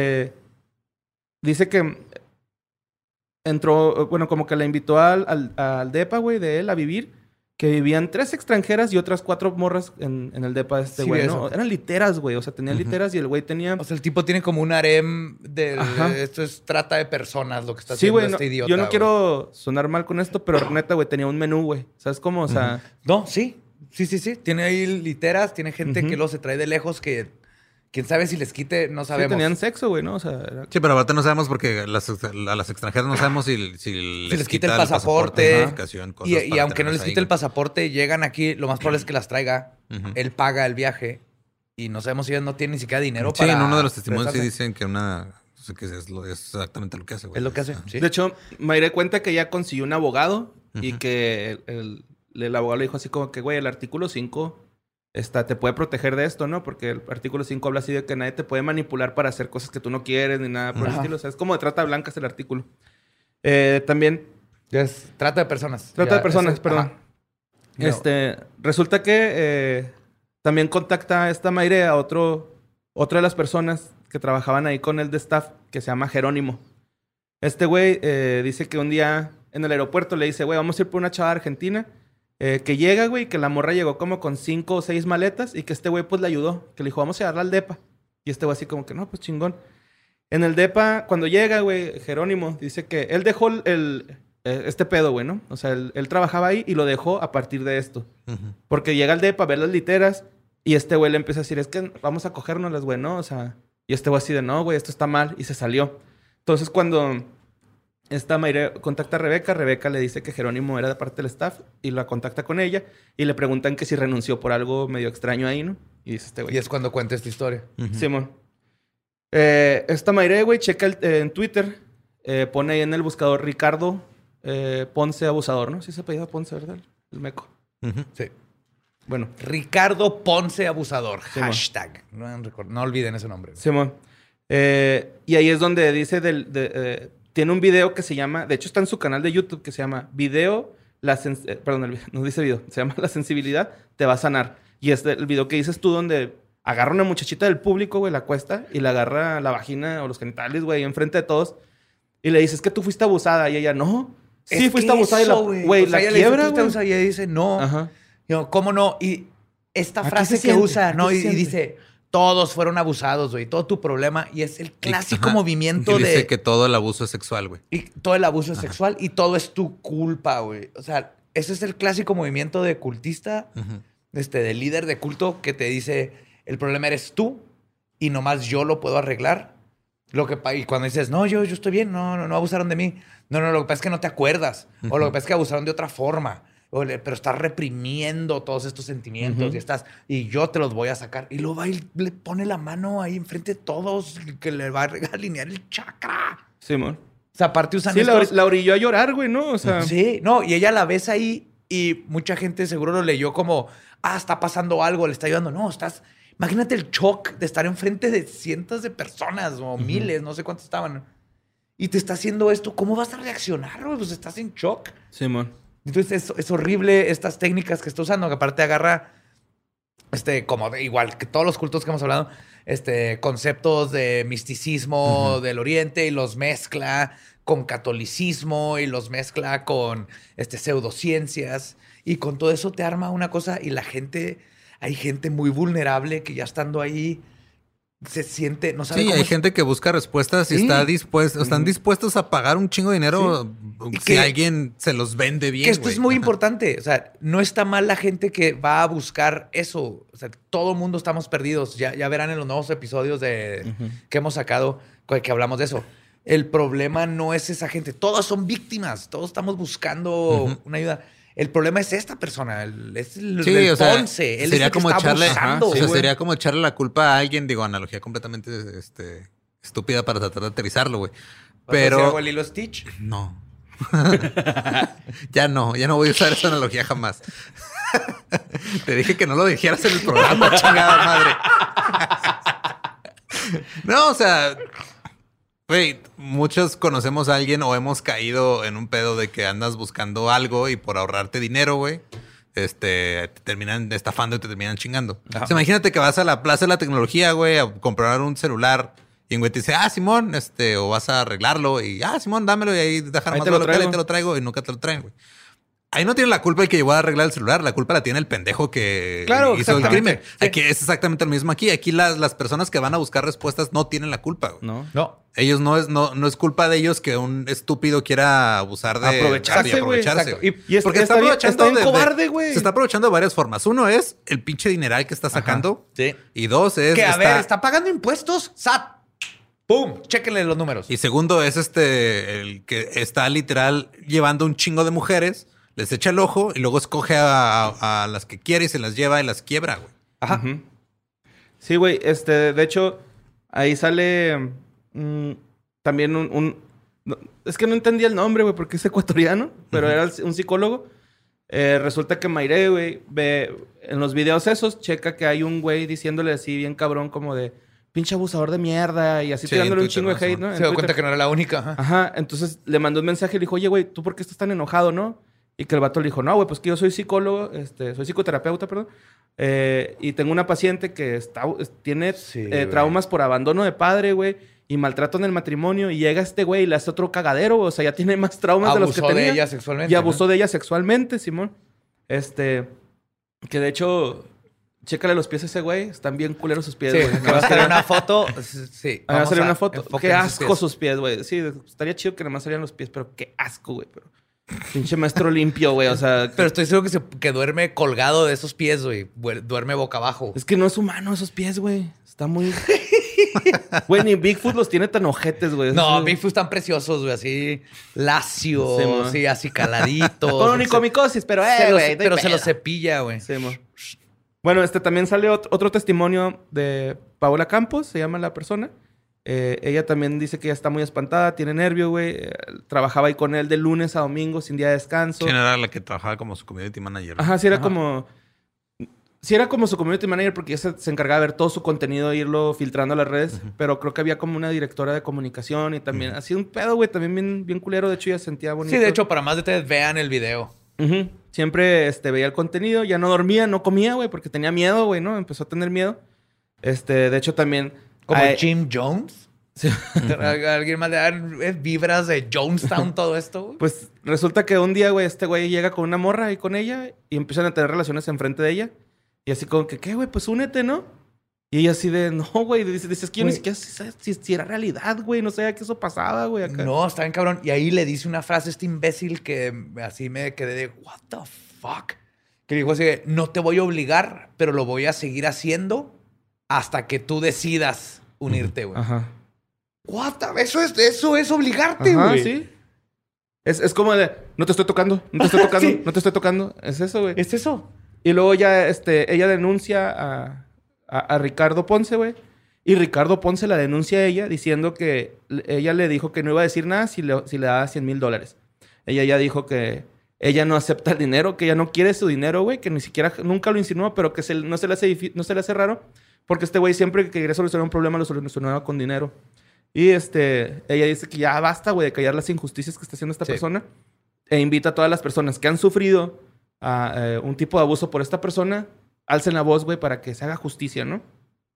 dice que entró, bueno, como que la invitó al depa, güey, de él a vivir, que vivían 3 extranjeras y otras 4 morras en el depa de este güey, ¿no? Eran literas, güey, o sea, tenían literas y el güey tenía... O sea, el tipo tiene como un harem de... Esto es trata de personas, lo que está haciendo este idiota. Yo no quiero sonar mal con esto, pero neta, güey, tenía un menú, güey. ¿Sabes cómo? O sea... No, sí. Sí. Tiene ahí literas, tiene gente que luego se trae de lejos que... Quién sabe si les quite, no sabemos. Sí, tenían sexo, güey, ¿no? O sea, Sí, pero ahorita no sabemos porque a las extranjeras no sabemos si les quita el pasaporte. Y aunque no les quite el pasaporte, pasaporte, llegan aquí, lo más probable es que las traiga. Él paga el viaje. Y no sabemos si ella no tiene ni siquiera dinero para... Sí, en uno de los testimonios sí dicen que que es exactamente lo que hace, güey. Es lo que hace, sí. De hecho, Mayre cuenta que ya consiguió un abogado y que el abogado le dijo así como que, güey, el artículo 5... te puede proteger de esto, ¿no? Porque el artículo 5 habla así de que nadie te puede manipular para hacer cosas que tú no quieres ni nada por el estilo. O sea, es como de trata blanca es el artículo. También... Es trata de personas. Trata de personas, perdón. Resulta que también contacta a esta Mayre a otra de las personas que trabajaban ahí con él de staff, que se llama Jerónimo. Este güey dice que un día en el aeropuerto le dice, güey, vamos a ir por una chava argentina. Que llega, güey, que la morra llegó como con 5 o 6 maletas y que este güey pues le ayudó. Que le dijo, vamos a llevarla al depa. Y este güey así como que, no, pues chingón. En el depa, cuando llega, güey, Jerónimo dice que él dejó este pedo, güey, ¿no? O sea, él trabajaba ahí y lo dejó a partir de esto. Porque llega al depa a ver las literas y este güey le empieza a decir, es que vamos a cogérnoslas, güey, ¿no? O sea, y este güey así de, no, güey, esto está mal. Y se salió. Entonces, cuando... esta Mayre contacta a Rebeca. Rebeca le dice que Jerónimo era de parte del staff y la contacta con ella y le preguntan que si renunció por algo medio extraño ahí, ¿no? Y dice este güey. Y es cuando cuenta esta historia. Simón. Esta Mayre, güey, checa en Twitter, pone ahí en el buscador Ricardo Ponce Abusador, ¿no? Sí se apellida Ponce, ¿verdad? El meco. Sí. Bueno. Ricardo Ponce Abusador. Simón. Hashtag. No olviden ese nombre. Simón. Y ahí es donde dice tiene un video que se llama... De hecho, está en su canal de YouTube que se llama no dice video. Se llama La sensibilidad te va a sanar. Y es el video que dices tú donde agarra una muchachita del público, güey, la acuesta y le agarra la vagina o los genitales, güey, enfrente de todos. Y le dices que tú fuiste abusada. Y ella, no. Sí, fuiste abusada. Güey, la quiebra, güey. Y ella dice, no. Ajá. Yo, ¿cómo no? Y esta frase que usa, ¿no? Y dice... Todos fueron abusados, güey. Todo tu problema. Y es el clásico movimiento de... Dice que todo el abuso es sexual, güey. Y todo el abuso es sexual y todo es tu culpa, güey. O sea, ese es el clásico movimiento de cultista, de líder de culto que te dice, el problema eres tú y nomás yo lo puedo arreglar. Y cuando dices, no, yo estoy bien, no abusaron de mí. No, lo que pasa es que no te acuerdas. O lo que pasa es que abusaron de otra forma. Pero estás reprimiendo todos estos sentimientos y yo te los voy a sacar. Y luego va y le pone la mano ahí enfrente de todos que le va a alinear el chakra. Simón. O sea, aparte usan la orilló a llorar, güey, ¿no? O sea... Sí, no. Y ella la ves ahí y mucha gente seguro lo leyó como, está pasando algo, le está ayudando. No, imagínate el shock de estar enfrente de cientos de personas o miles, no sé cuántos estaban. Y te está haciendo esto. ¿Cómo vas a reaccionar, güey? Pues estás en shock. Simón. Entonces es horrible estas técnicas que está usando, que aparte agarra, igual que todos los cultos que hemos hablado, conceptos de misticismo del Oriente y los mezcla con catolicismo y los mezcla con pseudociencias y con todo eso te arma una cosa y hay gente muy vulnerable que ya estando ahí se siente, no sabe Sí, cómo hay es- gente que busca respuestas y está dispuesto, están dispuestos a pagar un chingo de dinero Y si que- alguien se los vende bien. Que esto güey. es muy importante. O sea, no está mal la gente que va a buscar eso. O sea, todo el mundo estamos perdidos. Ya verán en los nuevos episodios que hemos sacado que hablamos de eso. El problema no es esa gente. Todos son víctimas. Todos estamos buscando una ayuda. El problema es esta persona. Es el Sí, del o sea, Ponce. Él sería es el que como está echarle, abusando, o sea, güey. sería como echarle la culpa a alguien, digo, analogía completamente estúpida para tratar de aterrizarlo, güey. ¿Vas a decir Pero algo, el hilo Stitch? no. ya no voy a usar esa analogía jamás. Te dije que no lo dijeras en el programa, chingada madre. No, o sea, güey, muchos conocemos a alguien o hemos caído en un pedo de que andas buscando algo y por ahorrarte dinero, güey, te terminan estafando y te terminan chingando. O sea, imagínate que vas a la Plaza de la Tecnología, güey, a comprar un celular y un güey te dice, Simón, o vas a arreglarlo y, Simón, dámelo y ahí déjame más local y te lo traigo y nunca te lo traen, güey. Ahí no tiene la culpa el que llevó a arreglar el celular, la culpa la tiene el pendejo que hizo el crimen. Sí. Aquí es exactamente lo mismo aquí. Aquí las personas que van a buscar respuestas no tienen la culpa, güey. No. Ellos no es culpa de ellos que un estúpido quiera abusar de Aprovecharse, güey. Exacto. Y porque está bien cobarde, güey. Se está aprovechando de varias formas. Uno es el pinche dineral que está sacando. Sí. Y dos es Que a ver, ¿está pagando impuestos? SAT. ¡Pum! Chéquenle los números. Y segundo es el que está literal llevando un chingo de mujeres, les echa el ojo y luego escoge a las que quiere y se las lleva y las quiebra, güey. Ajá. Sí, güey. De hecho, ahí sale también no, es que no entendía el nombre, güey, porque es ecuatoriano, pero era un psicólogo. Resulta que Mayre, güey, ve en los videos esos, checa que hay un güey diciéndole así bien cabrón como de pinche abusador de mierda y así Sí, tirándole en un chingo de Twitter, hate, ¿no? Se dio cuenta que no era la única. Ajá. Ajá, entonces le mandó un mensaje y le dijo, oye, güey, ¿tú por qué estás tan enojado, no? Y que el vato le dijo, no, güey, pues que yo soy psicólogo, soy psicoterapeuta, perdón, y tengo una paciente que tiene traumas por abandono de padre, güey, y maltrato en el matrimonio, y llega este güey y le hace otro cagadero, o sea, ya tiene más traumas de los que tenía. Abusó de ella sexualmente. Y abusó de ella sexualmente, Simón. Que de hecho, chécale los pies a ese güey, están bien culeros sus pies, Sí, güey. que va a salir una foto. Sí. Va a salir una foto. enfoquen Qué sus asco pies. sus pies, güey. Sí, estaría chido que nada más salieran los pies, pero qué asco, güey. Pero pinche maestro limpio, güey. O sea, Pero estoy seguro que duerme colgado de esos pies, güey. Duerme boca abajo. es que no es humano esos pies, güey. Está muy... Güey, ni Bigfoot los tiene tan ojetes, güey. No, Eso- Bigfoot están preciosos, güey. Así lacios, Sí, mo. sí, así caladitos. Con onicomicosis, pero güey. pero se los cepilla, güey. Sí, mo. Bueno, también sale otro testimonio de Paola Campos, se llama la persona. Ella también dice que ella está muy espantada, tiene nervio, güey. Trabajaba ahí con él de lunes a domingo sin día de descanso. ¿Quién era la que trabajaba como su community manager? Ajá, sí era Ajá. como... Sí era como su community manager porque ella se encargaba de ver todo su contenido e irlo filtrando a las redes. Pero creo que había como una directora de comunicación y también... Así un pedo, güey. También bien culero. De hecho, ella se sentía bonito. Sí, de hecho, para más detalles, vean el video. Ujú. Siempre veía el contenido. Ya no dormía, no comía, güey. Porque tenía miedo, güey, ¿no? Empezó a tener miedo. De hecho, también... Como Ay, Jim Jones. sí. Alguien más le da vibras de Jonestown, todo esto, güey. Pues resulta que un día, güey, este güey llega con una morra y con ella y empiezan a tener relaciones enfrente de ella. Y así como que, ¿qué, güey? Pues únete, ¿no? Y ella así de, no, güey. Dices que yo ni Güey. siquiera sé si era realidad, güey. No sabía que eso pasaba, güey, acá. No, está bien cabrón. Y ahí le dice una frase a este imbécil que así me quedé de, what the fuck? Que dijo así de, no te voy a obligar, pero lo voy a seguir haciendo hasta que tú decidas unirte, güey. Ajá. What the... Eso es obligarte, Ajá, güey. sí. Es como de, no te estoy tocando, no te estoy tocando, Sí. no te estoy tocando. Es eso, güey. Es eso. Y luego ya, ella denuncia a Ricardo Ponce, güey. Y Ricardo Ponce la denuncia a ella diciendo que ella le dijo que no iba a decir nada si le daba $100,000. Ella ya dijo que ella no acepta el dinero, que ella no quiere su dinero, güey, que ni siquiera, nunca lo insinuó, pero que no se le hace raro, porque este güey siempre que quería solucionar un problema lo solucionaba con dinero. Y ella dice que ya basta, güey, de callar las injusticias que está haciendo esta Sí. persona. E invita a todas las personas que han sufrido un tipo de abuso por esta persona, alcen la voz, güey, para que se haga justicia, ¿no?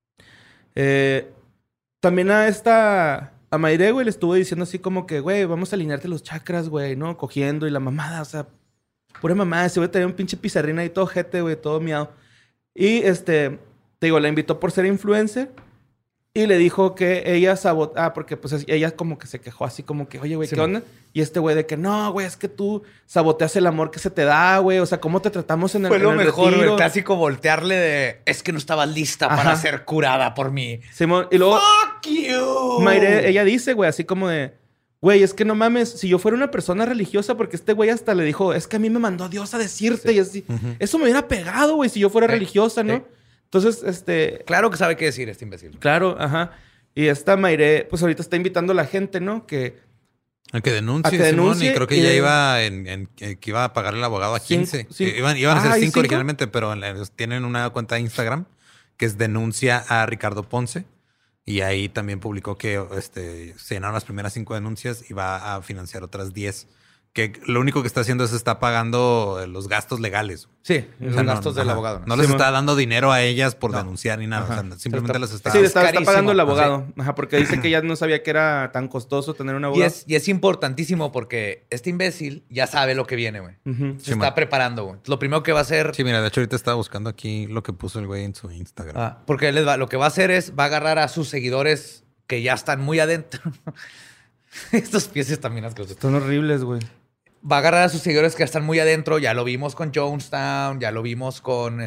También a Mayre, güey, le estuvo diciendo así como que, güey, vamos a alinearte los chakras, güey, ¿no? Cogiendo y la mamada, o sea, pura mamada. Ese güey tenía un pinche pizarrín ahí todo jete, güey, todo miado. Y, te digo, la invitó por ser influencer. Y le dijo que ella saboteó... porque pues ella como que se quejó así como que, oye, güey, ¿qué onda? Y este güey de que, no, güey, es que tú saboteas el amor que se te da, güey. O sea, ¿cómo te tratamos en el Fue lo en el mejor, retiro? el clásico voltearle de... Es que no estabas lista para ser curada por mí. Simón, y luego... ¡Fuck you! Mayre, ella dice, güey, así como de... Güey, es que no mames, si yo fuera una persona religiosa, porque este güey hasta le dijo, es que a mí me mandó Dios a decirte y así. Eso me hubiera pegado, güey, si yo fuera religiosa, ¿no? Entonces, Claro que sabe qué decir este imbécil. Claro, ajá. Y esta Mayre, pues ahorita está invitando a la gente, ¿no? A que denuncie, A que denuncie, Simón, y creo que ya iba que iba a pagar el abogado a 15. Iban a ser 5 originalmente, pero tienen una cuenta de Instagram que es denuncia a Ricardo Ponce. Y ahí también publicó que se llenaron las primeras 5 denuncias y va a financiar otras 10. Que lo único que está haciendo es está pagando los gastos legales. Sí, los gastos del abogado. No les está dando dinero a ellas por denunciar ni nada. O sea, simplemente las está... Sí, está pagando el abogado. Ajá, porque dice que ya no sabía que era tan costoso tener un abogado. Y es importantísimo porque este imbécil ya sabe lo que viene, güey. Se está preparando, güey. Lo primero que va a hacer... Sí, mira, de hecho ahorita estaba buscando aquí lo que puso el güey en su Instagram. Porque lo que va a hacer es, va a agarrar a sus seguidores que ya están muy adentro. Estos pies también asquerosos. Están horribles, güey. Va a agarrar a sus seguidores que ya están muy adentro. Ya lo vimos con Jonestown, ya lo vimos con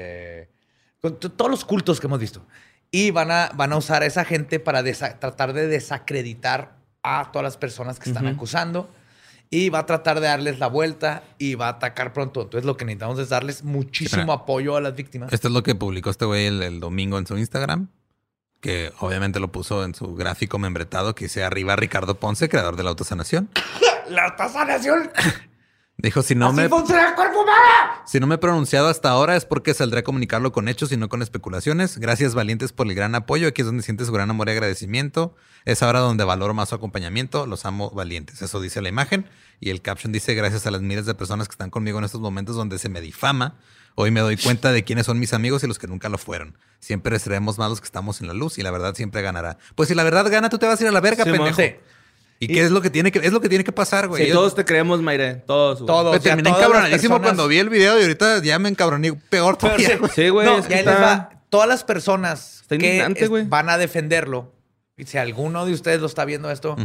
con todos los cultos que hemos visto. Y van a usar a esa gente para tratar de desacreditar a todas las personas que están acusando. Y va a tratar de darles la vuelta y va a atacar pronto. Entonces lo que necesitamos es darles muchísimo apoyo a las víctimas. Esto es lo que publicó este güey el domingo en su Instagram. Que obviamente lo puso en su gráfico membretado que dice arriba Ricardo Ponce, creador de la autosanación. ¡La autosanación! Dijo, si no me he pronunciado hasta ahora es porque saldré a comunicarlo con hechos y no con especulaciones. Gracias, valientes, por el gran apoyo. Aquí es donde siente su gran amor y agradecimiento. Es ahora donde valoro más su acompañamiento. Los amo, valientes. Eso dice la imagen. Y el caption dice, gracias a las miles de personas que están conmigo en estos momentos donde se me difama. Hoy me doy cuenta de quiénes son mis amigos y los que nunca lo fueron. Siempre seremos más los que estamos en la luz y la verdad siempre ganará. Pues si la verdad gana, tú te vas a ir a la verga, pendejo. Sí. ¿Y qué es lo que tiene que pasar, güey? Sí, todos te creemos, Mayre. Todos. Me terminé encabronadísimo cuando vi el video y ahorita ya me encabroné peor todavía. Sí, güey. No, ya les va. Todas las personas que van a defenderlo, y si alguno de ustedes lo está viendo esto,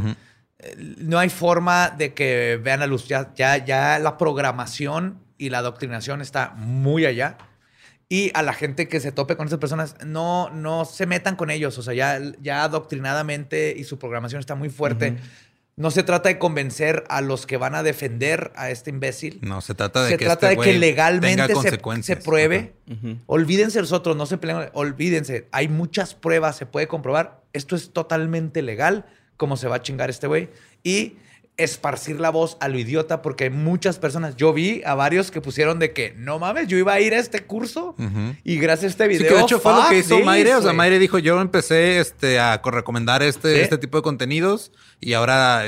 no hay forma de que vean la luz. Ya la programación y la adoctrinación está muy allá. Y a la gente que se tope con esas personas, no se metan con ellos. O sea, ya adoctrinadamente y su programación está muy fuerte. No se trata de convencer a los que van a defender a este imbécil. No, se trata de que legalmente se pruebe. Olvídense los otros, no se peleen. Olvídense. Hay muchas pruebas, se puede comprobar. Esto es totalmente legal, como se va a chingar este güey. Y esparcir la voz a lo idiota, porque hay muchas personas. Yo vi a varios que pusieron de que, no mames, yo iba a ir a este curso y gracias a este video. Sí, que de hecho fue lo que hizo Mayre. O sea, Mayre dijo, yo empecé a recomendar este tipo de contenidos y ahora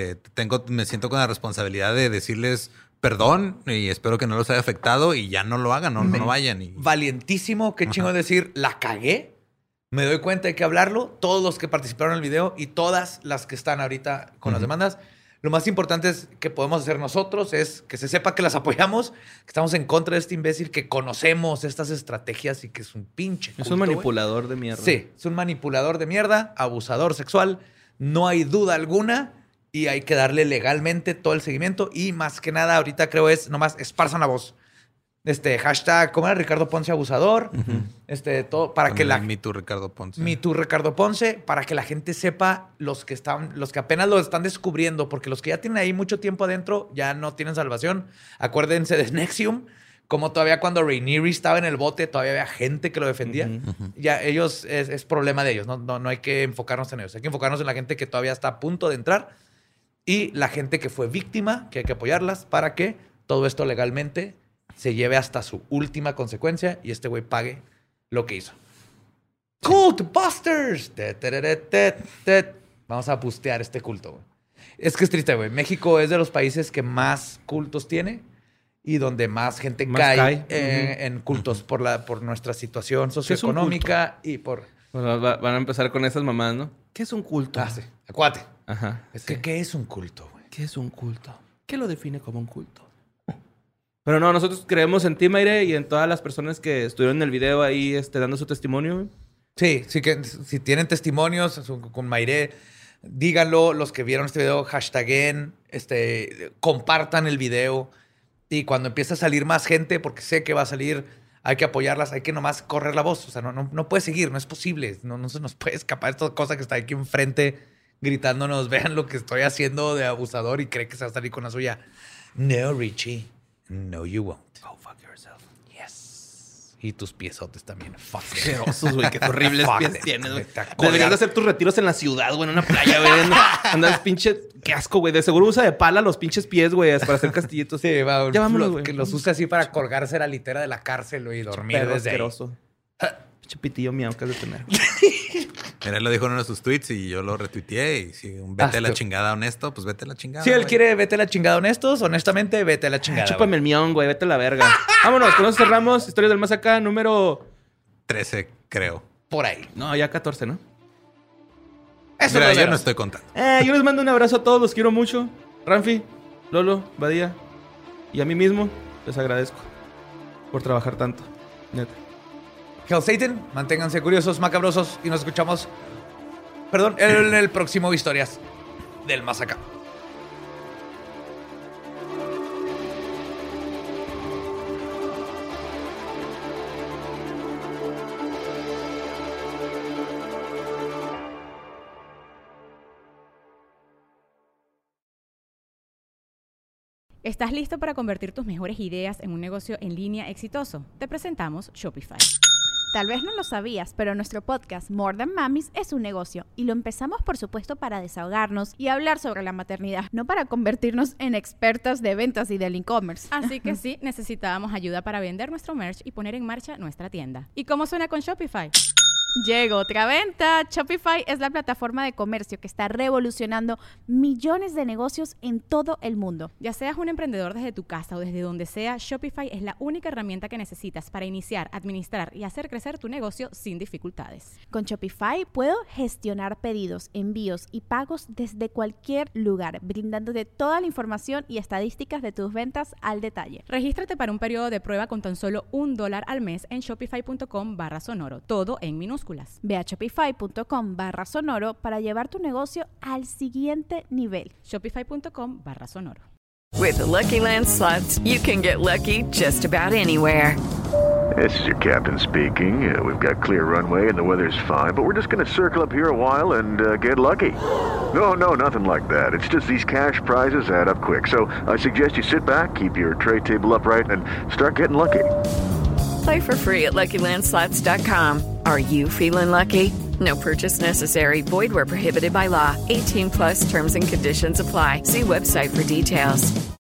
me siento con la responsabilidad de decirles perdón y espero que no los haya afectado y ya no lo hagan, no vayan. Valientísimo, qué chingo decir, la cagué. Me doy cuenta, hay que hablarlo. Todos los que participaron en el video y todas las que están ahorita con las demandas. Lo más importante es que podemos hacer nosotros es que se sepa que las apoyamos, que estamos en contra de este imbécil, que conocemos estas estrategias y que es un pinche culto, es un manipulador de mierda. Sí, es un manipulador de mierda, abusador sexual. No hay duda alguna y hay que darle legalmente todo el seguimiento. Y más que nada, ahorita creo es nomás esparzan la voz. Hashtag, ¿cómo era? Ricardo Ponce abusador. Todo para que Me Too Ricardo Ponce. Me Too Ricardo Ponce, para que la gente sepa, los que apenas lo están descubriendo, porque los que ya tienen ahí mucho tiempo adentro ya no tienen salvación. Acuérdense de Nexium, como todavía cuando Rhaenyra estaba en el bote, todavía había gente que lo defendía. Ya ellos, es problema de ellos, no hay que enfocarnos en ellos. Hay que enfocarnos en la gente que todavía está a punto de entrar y la gente que fue víctima, que hay que apoyarlas para que todo esto legalmente se lleve hasta su última consecuencia y este güey pague lo que hizo. Cult Busters. Vamos a bustear este culto, güey. Es que es triste, güey. México es de los países que más cultos tiene y donde más gente cae en cultos por nuestra situación socioeconómica y por... Bueno, van a empezar con esas mamás, ¿no? ¿Qué es un culto? Sí. Acuate. Ajá. ¿Qué es un culto, güey? ¿Qué es un culto? ¿Qué lo define como un culto? Pero no, nosotros creemos en ti, Mayre, y en todas las personas que estuvieron en el video ahí dando su testimonio. Sí, que si tienen testimonios con Mayre, díganlo. Los que vieron este video, hashtaguen, compartan el video. Y cuando empiece a salir más gente, porque sé que va a salir, hay que apoyarlas, hay que nomás correr la voz. O sea, no puede seguir, no es posible. No se nos puede escapar esta cosa que está aquí enfrente gritándonos, vean lo que estoy haciendo de abusador y cree que se va a salir con la suya. No, Richie. No, you won't. Go fuck yourself. Yes. Y tus piesotes también. Fuck. Asquerosos, güey. Qué horribles pies tienes, güey. Espectacular. Deberías de hacer tus retiros en la ciudad, güey. En una playa, güey. Andas pinche... Qué asco, güey. De seguro usa de pala los pinches pies, güey. Para hacer castillitos. Sí, va. Ya vámonos, güey. Que los use así para colgarse la litera de la cárcel, güey, y dormir Perro desde asqueroso. Pinche pitillo miau que has de tener. Mira, él lo dijo en uno de sus tweets y yo lo retuiteé. Y si un vete a la chingada honesto, pues vete a la chingada. Si él güey. quiere vete a la chingada honestos, honestamente, vete a la chingada. Chúpame el mión, güey. Vete a la verga. Vámonos. Con eso cerramos. Historias del Más Acá, número... 13, creo. Por ahí. No, ya 14, ¿no? Eso Mira, no yo verás. no estoy contando. Yo les mando un abrazo a todos. Los quiero mucho. Ramfi, Lolo, Badía. Y a mí mismo les agradezco por trabajar tanto. Neta. Hell Satan, manténganse curiosos, macabrosos y nos escuchamos, en el próximo Historias del Más Acá. ¿Estás listo para convertir tus mejores ideas en un negocio en línea exitoso? Te presentamos Shopify. Tal vez no lo sabías, pero nuestro podcast More Than Mamis es un negocio y lo empezamos por supuesto para desahogarnos y hablar sobre la maternidad, no para convertirnos en expertas de ventas y del e-commerce. Así que sí, necesitábamos ayuda para vender nuestro merch y poner en marcha nuestra tienda. ¿Y cómo suena con Shopify? Llegó otra venta. Shopify es la plataforma de comercio que está revolucionando millones de negocios en todo el mundo. Ya seas un emprendedor desde tu casa o desde donde sea, Shopify es la única herramienta que necesitas para iniciar, administrar y hacer crecer tu negocio sin dificultades. Con Shopify puedo gestionar pedidos, envíos y pagos desde cualquier lugar, brindándote toda la información y estadísticas de tus ventas al detalle. Regístrate para un periodo de prueba con tan solo $1 al mes en shopify.com/sonoro, todo en minúsculas. Ve a shopify.com/sonoro para llevar tu negocio al siguiente nivel. Shopify.com/sonoro. With the Lucky Land Slots, you can get lucky just about anywhere. This is your captain speaking. We've got clear runway and the weather's fine, but we're just going to circle up here a while and get lucky. No, nothing like that. It's just these cash prizes add up quick. So I suggest you sit back, keep your tray table upright, and start getting lucky. Play for free at LuckyLandSlots.com. Are you feeling lucky? No purchase necessary. Void where prohibited by law. 18+ terms and conditions apply. See website for details.